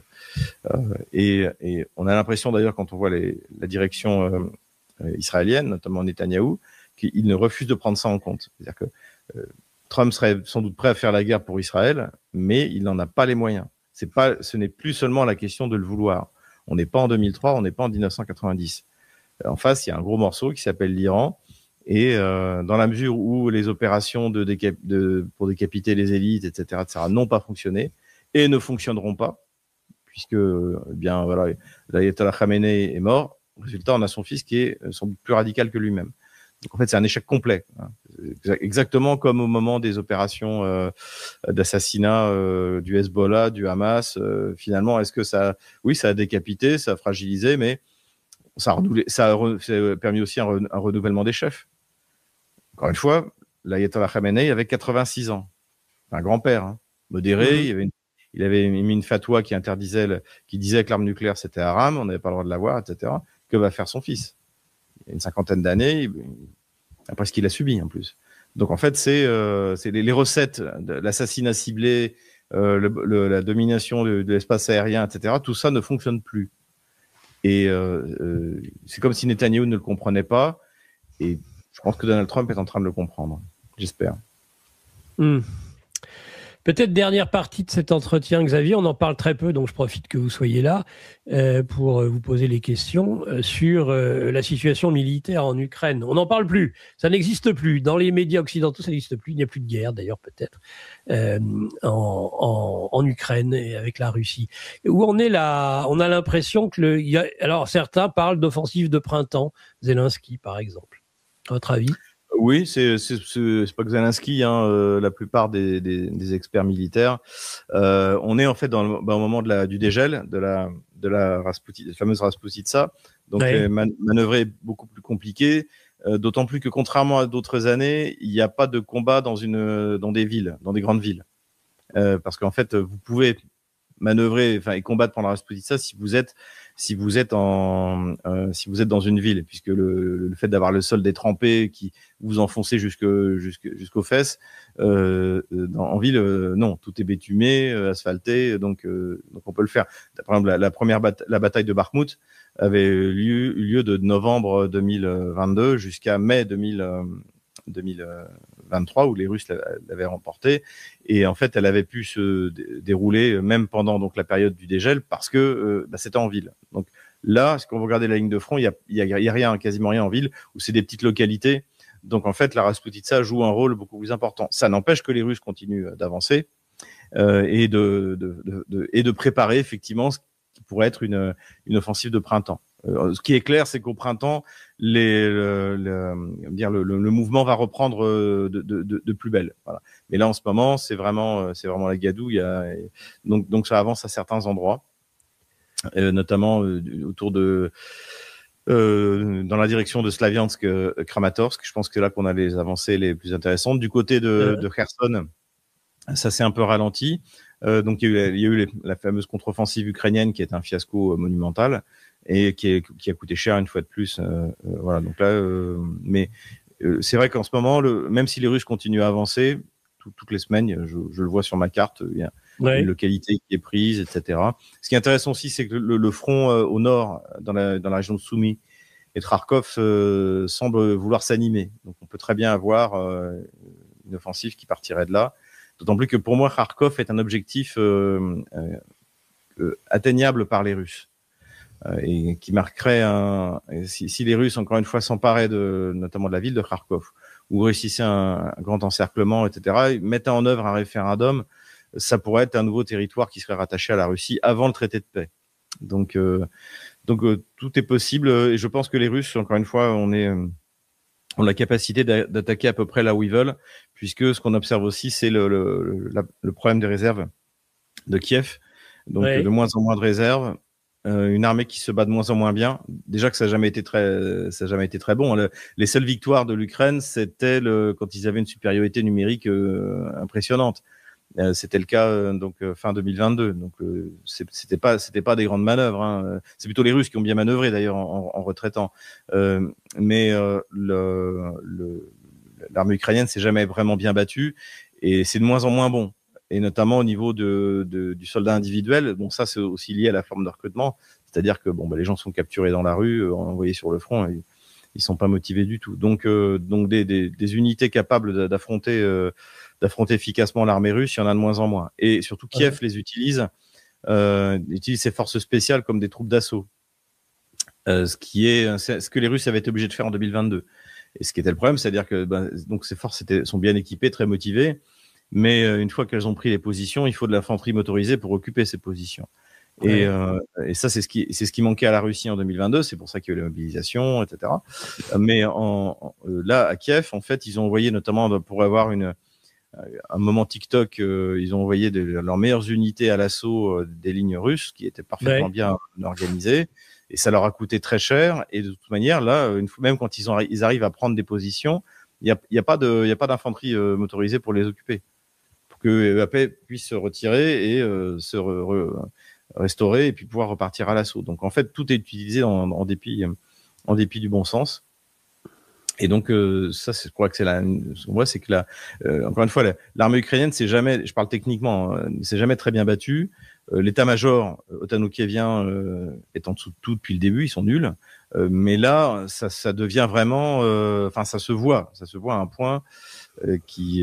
et on a l'impression d'ailleurs quand on voit la direction israélienne, notamment Netanyahou, qu'il ne refuse de prendre ça en compte. C'est-à-dire que Trump serait sans doute prêt à faire la guerre pour Israël, mais il n'en a pas les moyens. Ce n'est plus seulement la question de le vouloir. On n'est pas en 2003, on n'est pas en 1990. En face, il y a un gros morceau qui s'appelle l'Iran. Et dans la mesure où les opérations pour décapiter les élites, etc., n'ont pas fonctionné et ne fonctionneront pas, puisque l'ayatollah Khamenei est mort. Résultat, on a son fils qui est sans doute plus radical que lui-même. Donc en fait, c'est un échec complet. Hein. Exactement comme au moment des opérations d'assassinat du Hezbollah, du Hamas. Finalement, est-ce que ça a décapité, ça a fragilisé, mais ça a permis aussi un renouvellement des chefs. Encore une fois, l'ayatollah Khamenei avait 86 ans. Un grand-père, hein, modéré. Il avait mis une fatwa qui disait que l'arme nucléaire c'était haram, on n'avait pas le droit de l'avoir, etc. Que va faire son fils? Il y a une 50aine d'années, après ce qu'il a subi en plus. Donc en fait, c'est les recettes de l'assassinat ciblé, la domination de l'espace aérien, etc. Tout ça ne fonctionne plus. Et c'est comme si Netanyahou ne le comprenait pas. Et je pense que Donald Trump est en train de le comprendre. J'espère. Peut-être dernière partie de cet entretien, Xavier, on en parle très peu, donc je profite que vous soyez là pour vous poser les questions sur la situation militaire en Ukraine. On n'en parle plus, ça n'existe plus. Dans les médias occidentaux, ça n'existe plus. Il n'y a plus de guerre, d'ailleurs, peut-être, en Ukraine et avec la Russie. Où on est là, on a l'impression que alors certains parlent d'offensive de printemps, Zelensky, par exemple. À votre avis ? Oui, c'est pas que Zelensky, hein, la plupart des experts militaires. On est en fait au moment du dégel de la fameuse Rasputitsa. Donc manœuvrer est beaucoup plus compliqué, d'autant plus que contrairement à d'autres années, il n'y a pas de combat dans des villes, dans des grandes villes, parce qu'en fait vous pouvez manœuvrer, et combattre pendant la Rasputitsa si vous êtes dans une ville, puisque le fait d'avoir le sol détrempé qui vous enfoncez jusqu'aux fesses, en ville, non, tout est bétumé, asphalté, donc on peut le faire. Par exemple, la bataille de Bakhmout avait eu lieu de novembre 2022 jusqu'à mai 2023 où les Russes l'avaient remportée, et en fait elle avait pu se dérouler même pendant donc la période du dégel parce que c'était en ville. Donc là, quand vous regardez la ligne de front, il y a rien, quasiment rien en ville, où c'est des petites localités. Donc en fait la Rasputitsa joue un rôle beaucoup plus important. Ça n'empêche que les Russes continuent d'avancer et de préparer effectivement ce qui pourrait être une offensive de printemps. Ce qui est clair, c'est qu'au printemps, le mouvement va reprendre de plus belle. Voilà. Mais là, en ce moment, c'est vraiment la gadouille. Donc ça avance à certains endroits, notamment autour dans la direction de Slaviansk, Kramatorsk. Je pense que c'est là qu'on a les avancées les plus intéressantes. Du côté de Kherson, ça s'est un peu ralenti. Donc il y a eu la fameuse contre-offensive ukrainienne qui est un fiasco monumental et qui a coûté cher une fois de plus. Voilà. Donc là, mais c'est vrai qu'en ce moment, même si les Russes continuent à avancer toutes les semaines, je le vois sur ma carte, il y a une localité qui est prise, etc. Ce qui est intéressant aussi, c'est que le front au nord, dans la région de Soumy et de Kharkov, semble vouloir s'animer. Donc on peut très bien avoir une offensive qui partirait de là. D'autant plus que pour moi, Kharkov est un objectif atteignable par les Russes. Et qui marquerait si les Russes, encore une fois, s'emparaient notamment de la ville de Kharkov, ou réussissaient un grand encerclement, etc., mettaient en œuvre un référendum, ça pourrait être un nouveau territoire qui serait rattaché à la Russie avant le traité de paix. Donc tout est possible, et je pense que les Russes, encore une fois, ont la capacité d'attaquer à peu près là où ils veulent, puisque ce qu'on observe aussi, c'est le problème des réserves de Kiev. Donc de moins en moins de réserves. Une armée qui se bat de moins en moins bien. Déjà que ça n'a jamais été très bon. Les seules victoires de l'Ukraine, c'était quand ils avaient une supériorité numérique impressionnante. C'était le cas fin 2022. Donc c'était pas des grandes manœuvres. Hein. C'est plutôt les Russes qui ont bien manœuvré d'ailleurs en retraitant. Mais l'armée ukrainienne s'est jamais vraiment bien battue et c'est de moins en moins bon. Et notamment au niveau du soldat individuel. Bon, ça, c'est aussi lié à la forme de recrutement. C'est-à-dire que les gens sont capturés dans la rue, envoyés sur le front, et ils sont pas motivés du tout. Donc des unités capables d'affronter efficacement l'armée russe, il y en a de moins en moins. Et surtout, Kiev les utilise ses forces spéciales comme des troupes d'assaut. Ce que les Russes avaient été obligés de faire en 2022. Et ce qui était le problème, c'est-à-dire que donc ces forces sont bien équipées, très motivées. Mais une fois qu'elles ont pris les positions, il faut de l'infanterie motorisée pour occuper ces positions. Et ça, c'est ce qui manquait à la Russie en 2022. C'est pour ça qu'il y a eu les mobilisations, etc. Mais là, à Kiev, en fait, ils ont envoyé, notamment pour avoir un moment TikTok, ils ont envoyé leurs meilleures unités à l'assaut des lignes russes, qui étaient parfaitement bien organisées. Et ça leur a coûté très cher. Et de toute manière, là, même quand ils arrivent à prendre des positions, il y a pas d'infanterie motorisée pour les occuper, pour que EAP puisse se retirer et se restaurer et puis pouvoir repartir à l'assaut. Donc en fait, tout est utilisé en dépit du bon sens. Et donc ça, je crois que c'est que encore une fois, l'armée ukrainienne, je parle techniquement, c'est jamais très bien battu. L'état-major otano-kievien est en dessous de tout depuis le début, ils sont nuls. Mais là, ça devient vraiment, ça se voit à un point qui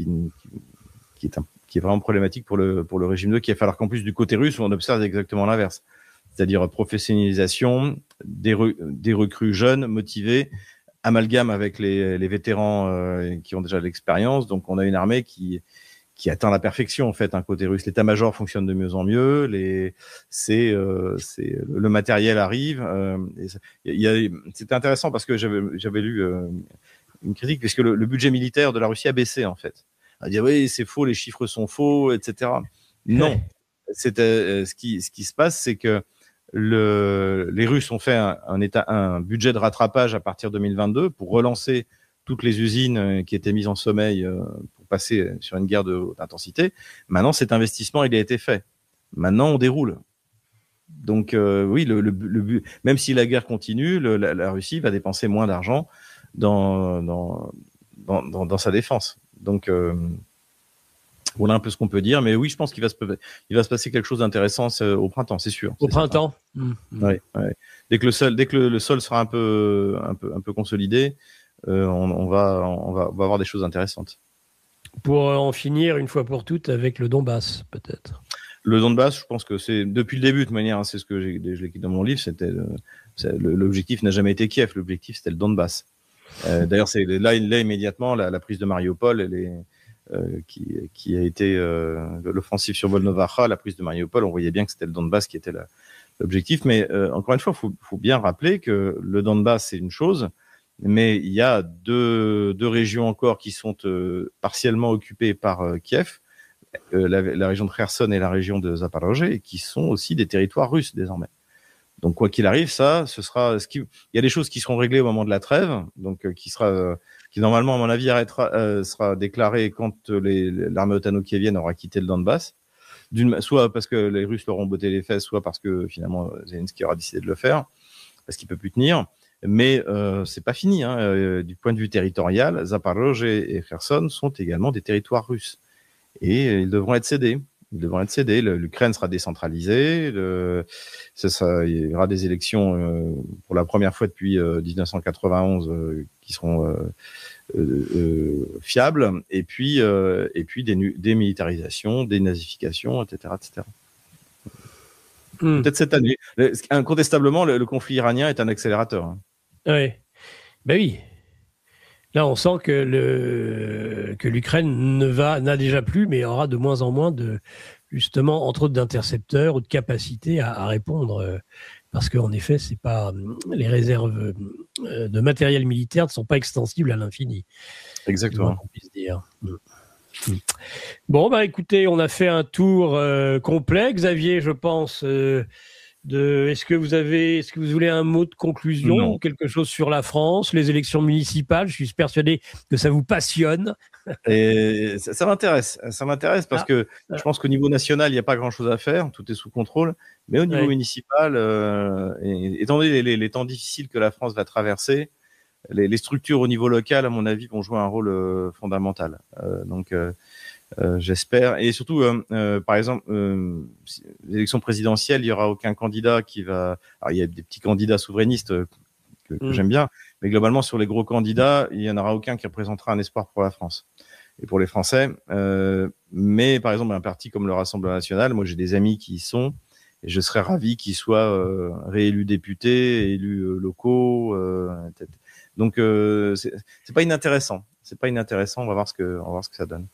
est vraiment problématique pour le régime de Kiev. Alors qu'en plus du côté russe, on observe exactement l'inverse, c'est-à-dire professionnalisation, des recrues jeunes, motivés, amalgame avec les vétérans qui ont déjà de l'expérience. Donc on a une armée qui atteint la perfection en fait. Un côté russe, l'état-major fonctionne de mieux en mieux. Le matériel arrive. C'était intéressant parce que j'avais lu une critique puisque le budget militaire de la Russie a baissé en fait. On dit oui, c'est faux, les chiffres sont faux, etc. Non, ce qui se passe, c'est que les Russes ont fait un budget de rattrapage à partir de 2022 pour relancer toutes les usines qui étaient mises en sommeil pour passer sur une guerre de haute intensité. Maintenant, cet investissement, il a été fait. Maintenant, on déroule. Donc, oui, même si la guerre continue, la Russie va dépenser moins d'argent dans sa défense. Donc, voilà un peu ce qu'on peut dire. Mais oui, je pense qu'il va se passer quelque chose d'intéressant au printemps, c'est sûr. Au printemps. Ouais. Dès que le sol sera un peu consolidé, on va avoir des choses intéressantes. Pour en finir une fois pour toutes avec le Donbass, peut-être. Le Donbass, je pense que c'est depuis le début, de toute manière, c'est ce que je l'écris dans mon livre. L'objectif n'a jamais été Kiev. L'objectif, c'était le Donbass. D'ailleurs, c'est là immédiatement la prise de Mariupol, qui a été l'offensive sur Volnovakha, la prise de Mariupol. On voyait bien que c'était le Donbass qui était l'objectif. Mais encore une fois, faut bien rappeler que le Donbass, c'est une chose, mais il y a deux régions encore qui sont partiellement occupées par Kiev, la région de Kherson et la région de Zaporozhye, qui sont aussi des territoires russes désormais. Donc quoi qu'il arrive, il y a des choses qui seront réglées au moment de la trêve, donc qui normalement à mon avis sera déclarée quand l'armée otano-kievienne aura quitté le Donbass, soit parce que les Russes leur ont botté les fesses, soit parce que finalement Zelensky aura décidé de le faire, parce qu'il peut plus tenir. Mais c'est pas fini. Du point de vue territorial, Zaporozhye et Kherson sont également des territoires russes et ils devront être cédés. L'Ukraine sera décentralisée. Il y aura des élections pour la première fois depuis 1991 qui seront fiables. Et puis des démilitarisation, dénazification, etc., etc. Peut-être cette année. Incontestablement, le conflit iranien est un accélérateur. Oui. Ben oui. Là, on sent que l'Ukraine n'a déjà plus, mais aura de moins en moins justement, entre autres, d'intercepteurs ou de capacités à répondre. Parce qu'en effet, c'est pas, les réserves de matériel militaire ne sont pas extensibles à l'infini. Exactement. On puisse dire. Bon, écoutez, on a fait un tour complet. Xavier, je pense, est-ce que vous voulez un mot de conclusion ou quelque chose sur la France, les élections municipales? Je suis persuadé que ça vous passionne. Et ça m'intéresse parce que je pense qu'au niveau national, il n'y a pas grand-chose à faire, tout est sous contrôle, mais au niveau municipal, étant donné les temps difficiles que la France va traverser, les structures au niveau local, à mon avis, vont jouer un rôle fondamental. Donc, j'espère. Et surtout, par exemple, l'élection présidentielle, il y aura aucun candidat qui va. Alors, il y a des petits candidats souverainistes que j'aime bien, mais globalement, sur les gros candidats, il y en aura aucun qui représentera un espoir pour la France et pour les Français. Mais par exemple, un parti comme le Rassemblement national, moi, j'ai des amis qui y sont, et je serais ravi qu'ils soient réélus députés, élus locaux. Donc, c'est pas inintéressant. On va voir ce que ça donne.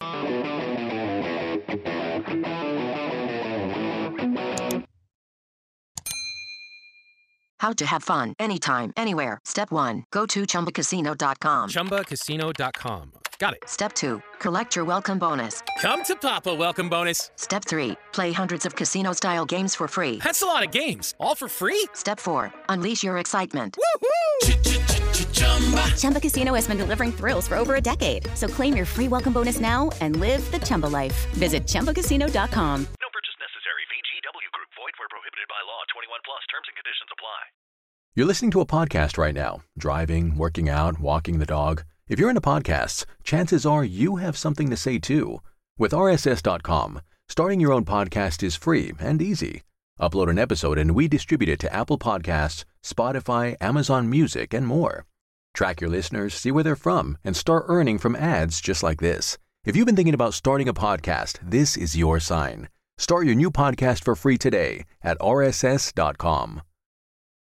How to have fun anytime, anywhere. Step 1. Go to ChumbaCasino.com. ChumbaCasino.com. Got it. Step 2. Collect your welcome bonus. Come to Papa welcome bonus. Step 3. Play hundreds of casino-style games for free. That's a lot of games. All for free? Step 4. Unleash your excitement. Woohoo! Chumba Casino has been delivering thrills for over a decade. So claim your free welcome bonus now and live the Chumba life. Visit ChumbaCasino.com. No purchase necessary. VGW Group. Void where prohibited by law. 21 plus. Terms and conditions apply. You're listening to a podcast right now. Driving, working out, walking the dog. If you're into podcasts, chances are you have something to say too. With RSS.com, starting your own podcast is free and easy. Upload an episode and we distribute it to Apple Podcasts, Spotify, Amazon Music, and more. Track your listeners, see where they're from, and start earning from ads just like this. If you've been thinking about starting a podcast, this is your sign. Start your new podcast for free today at RSS.com.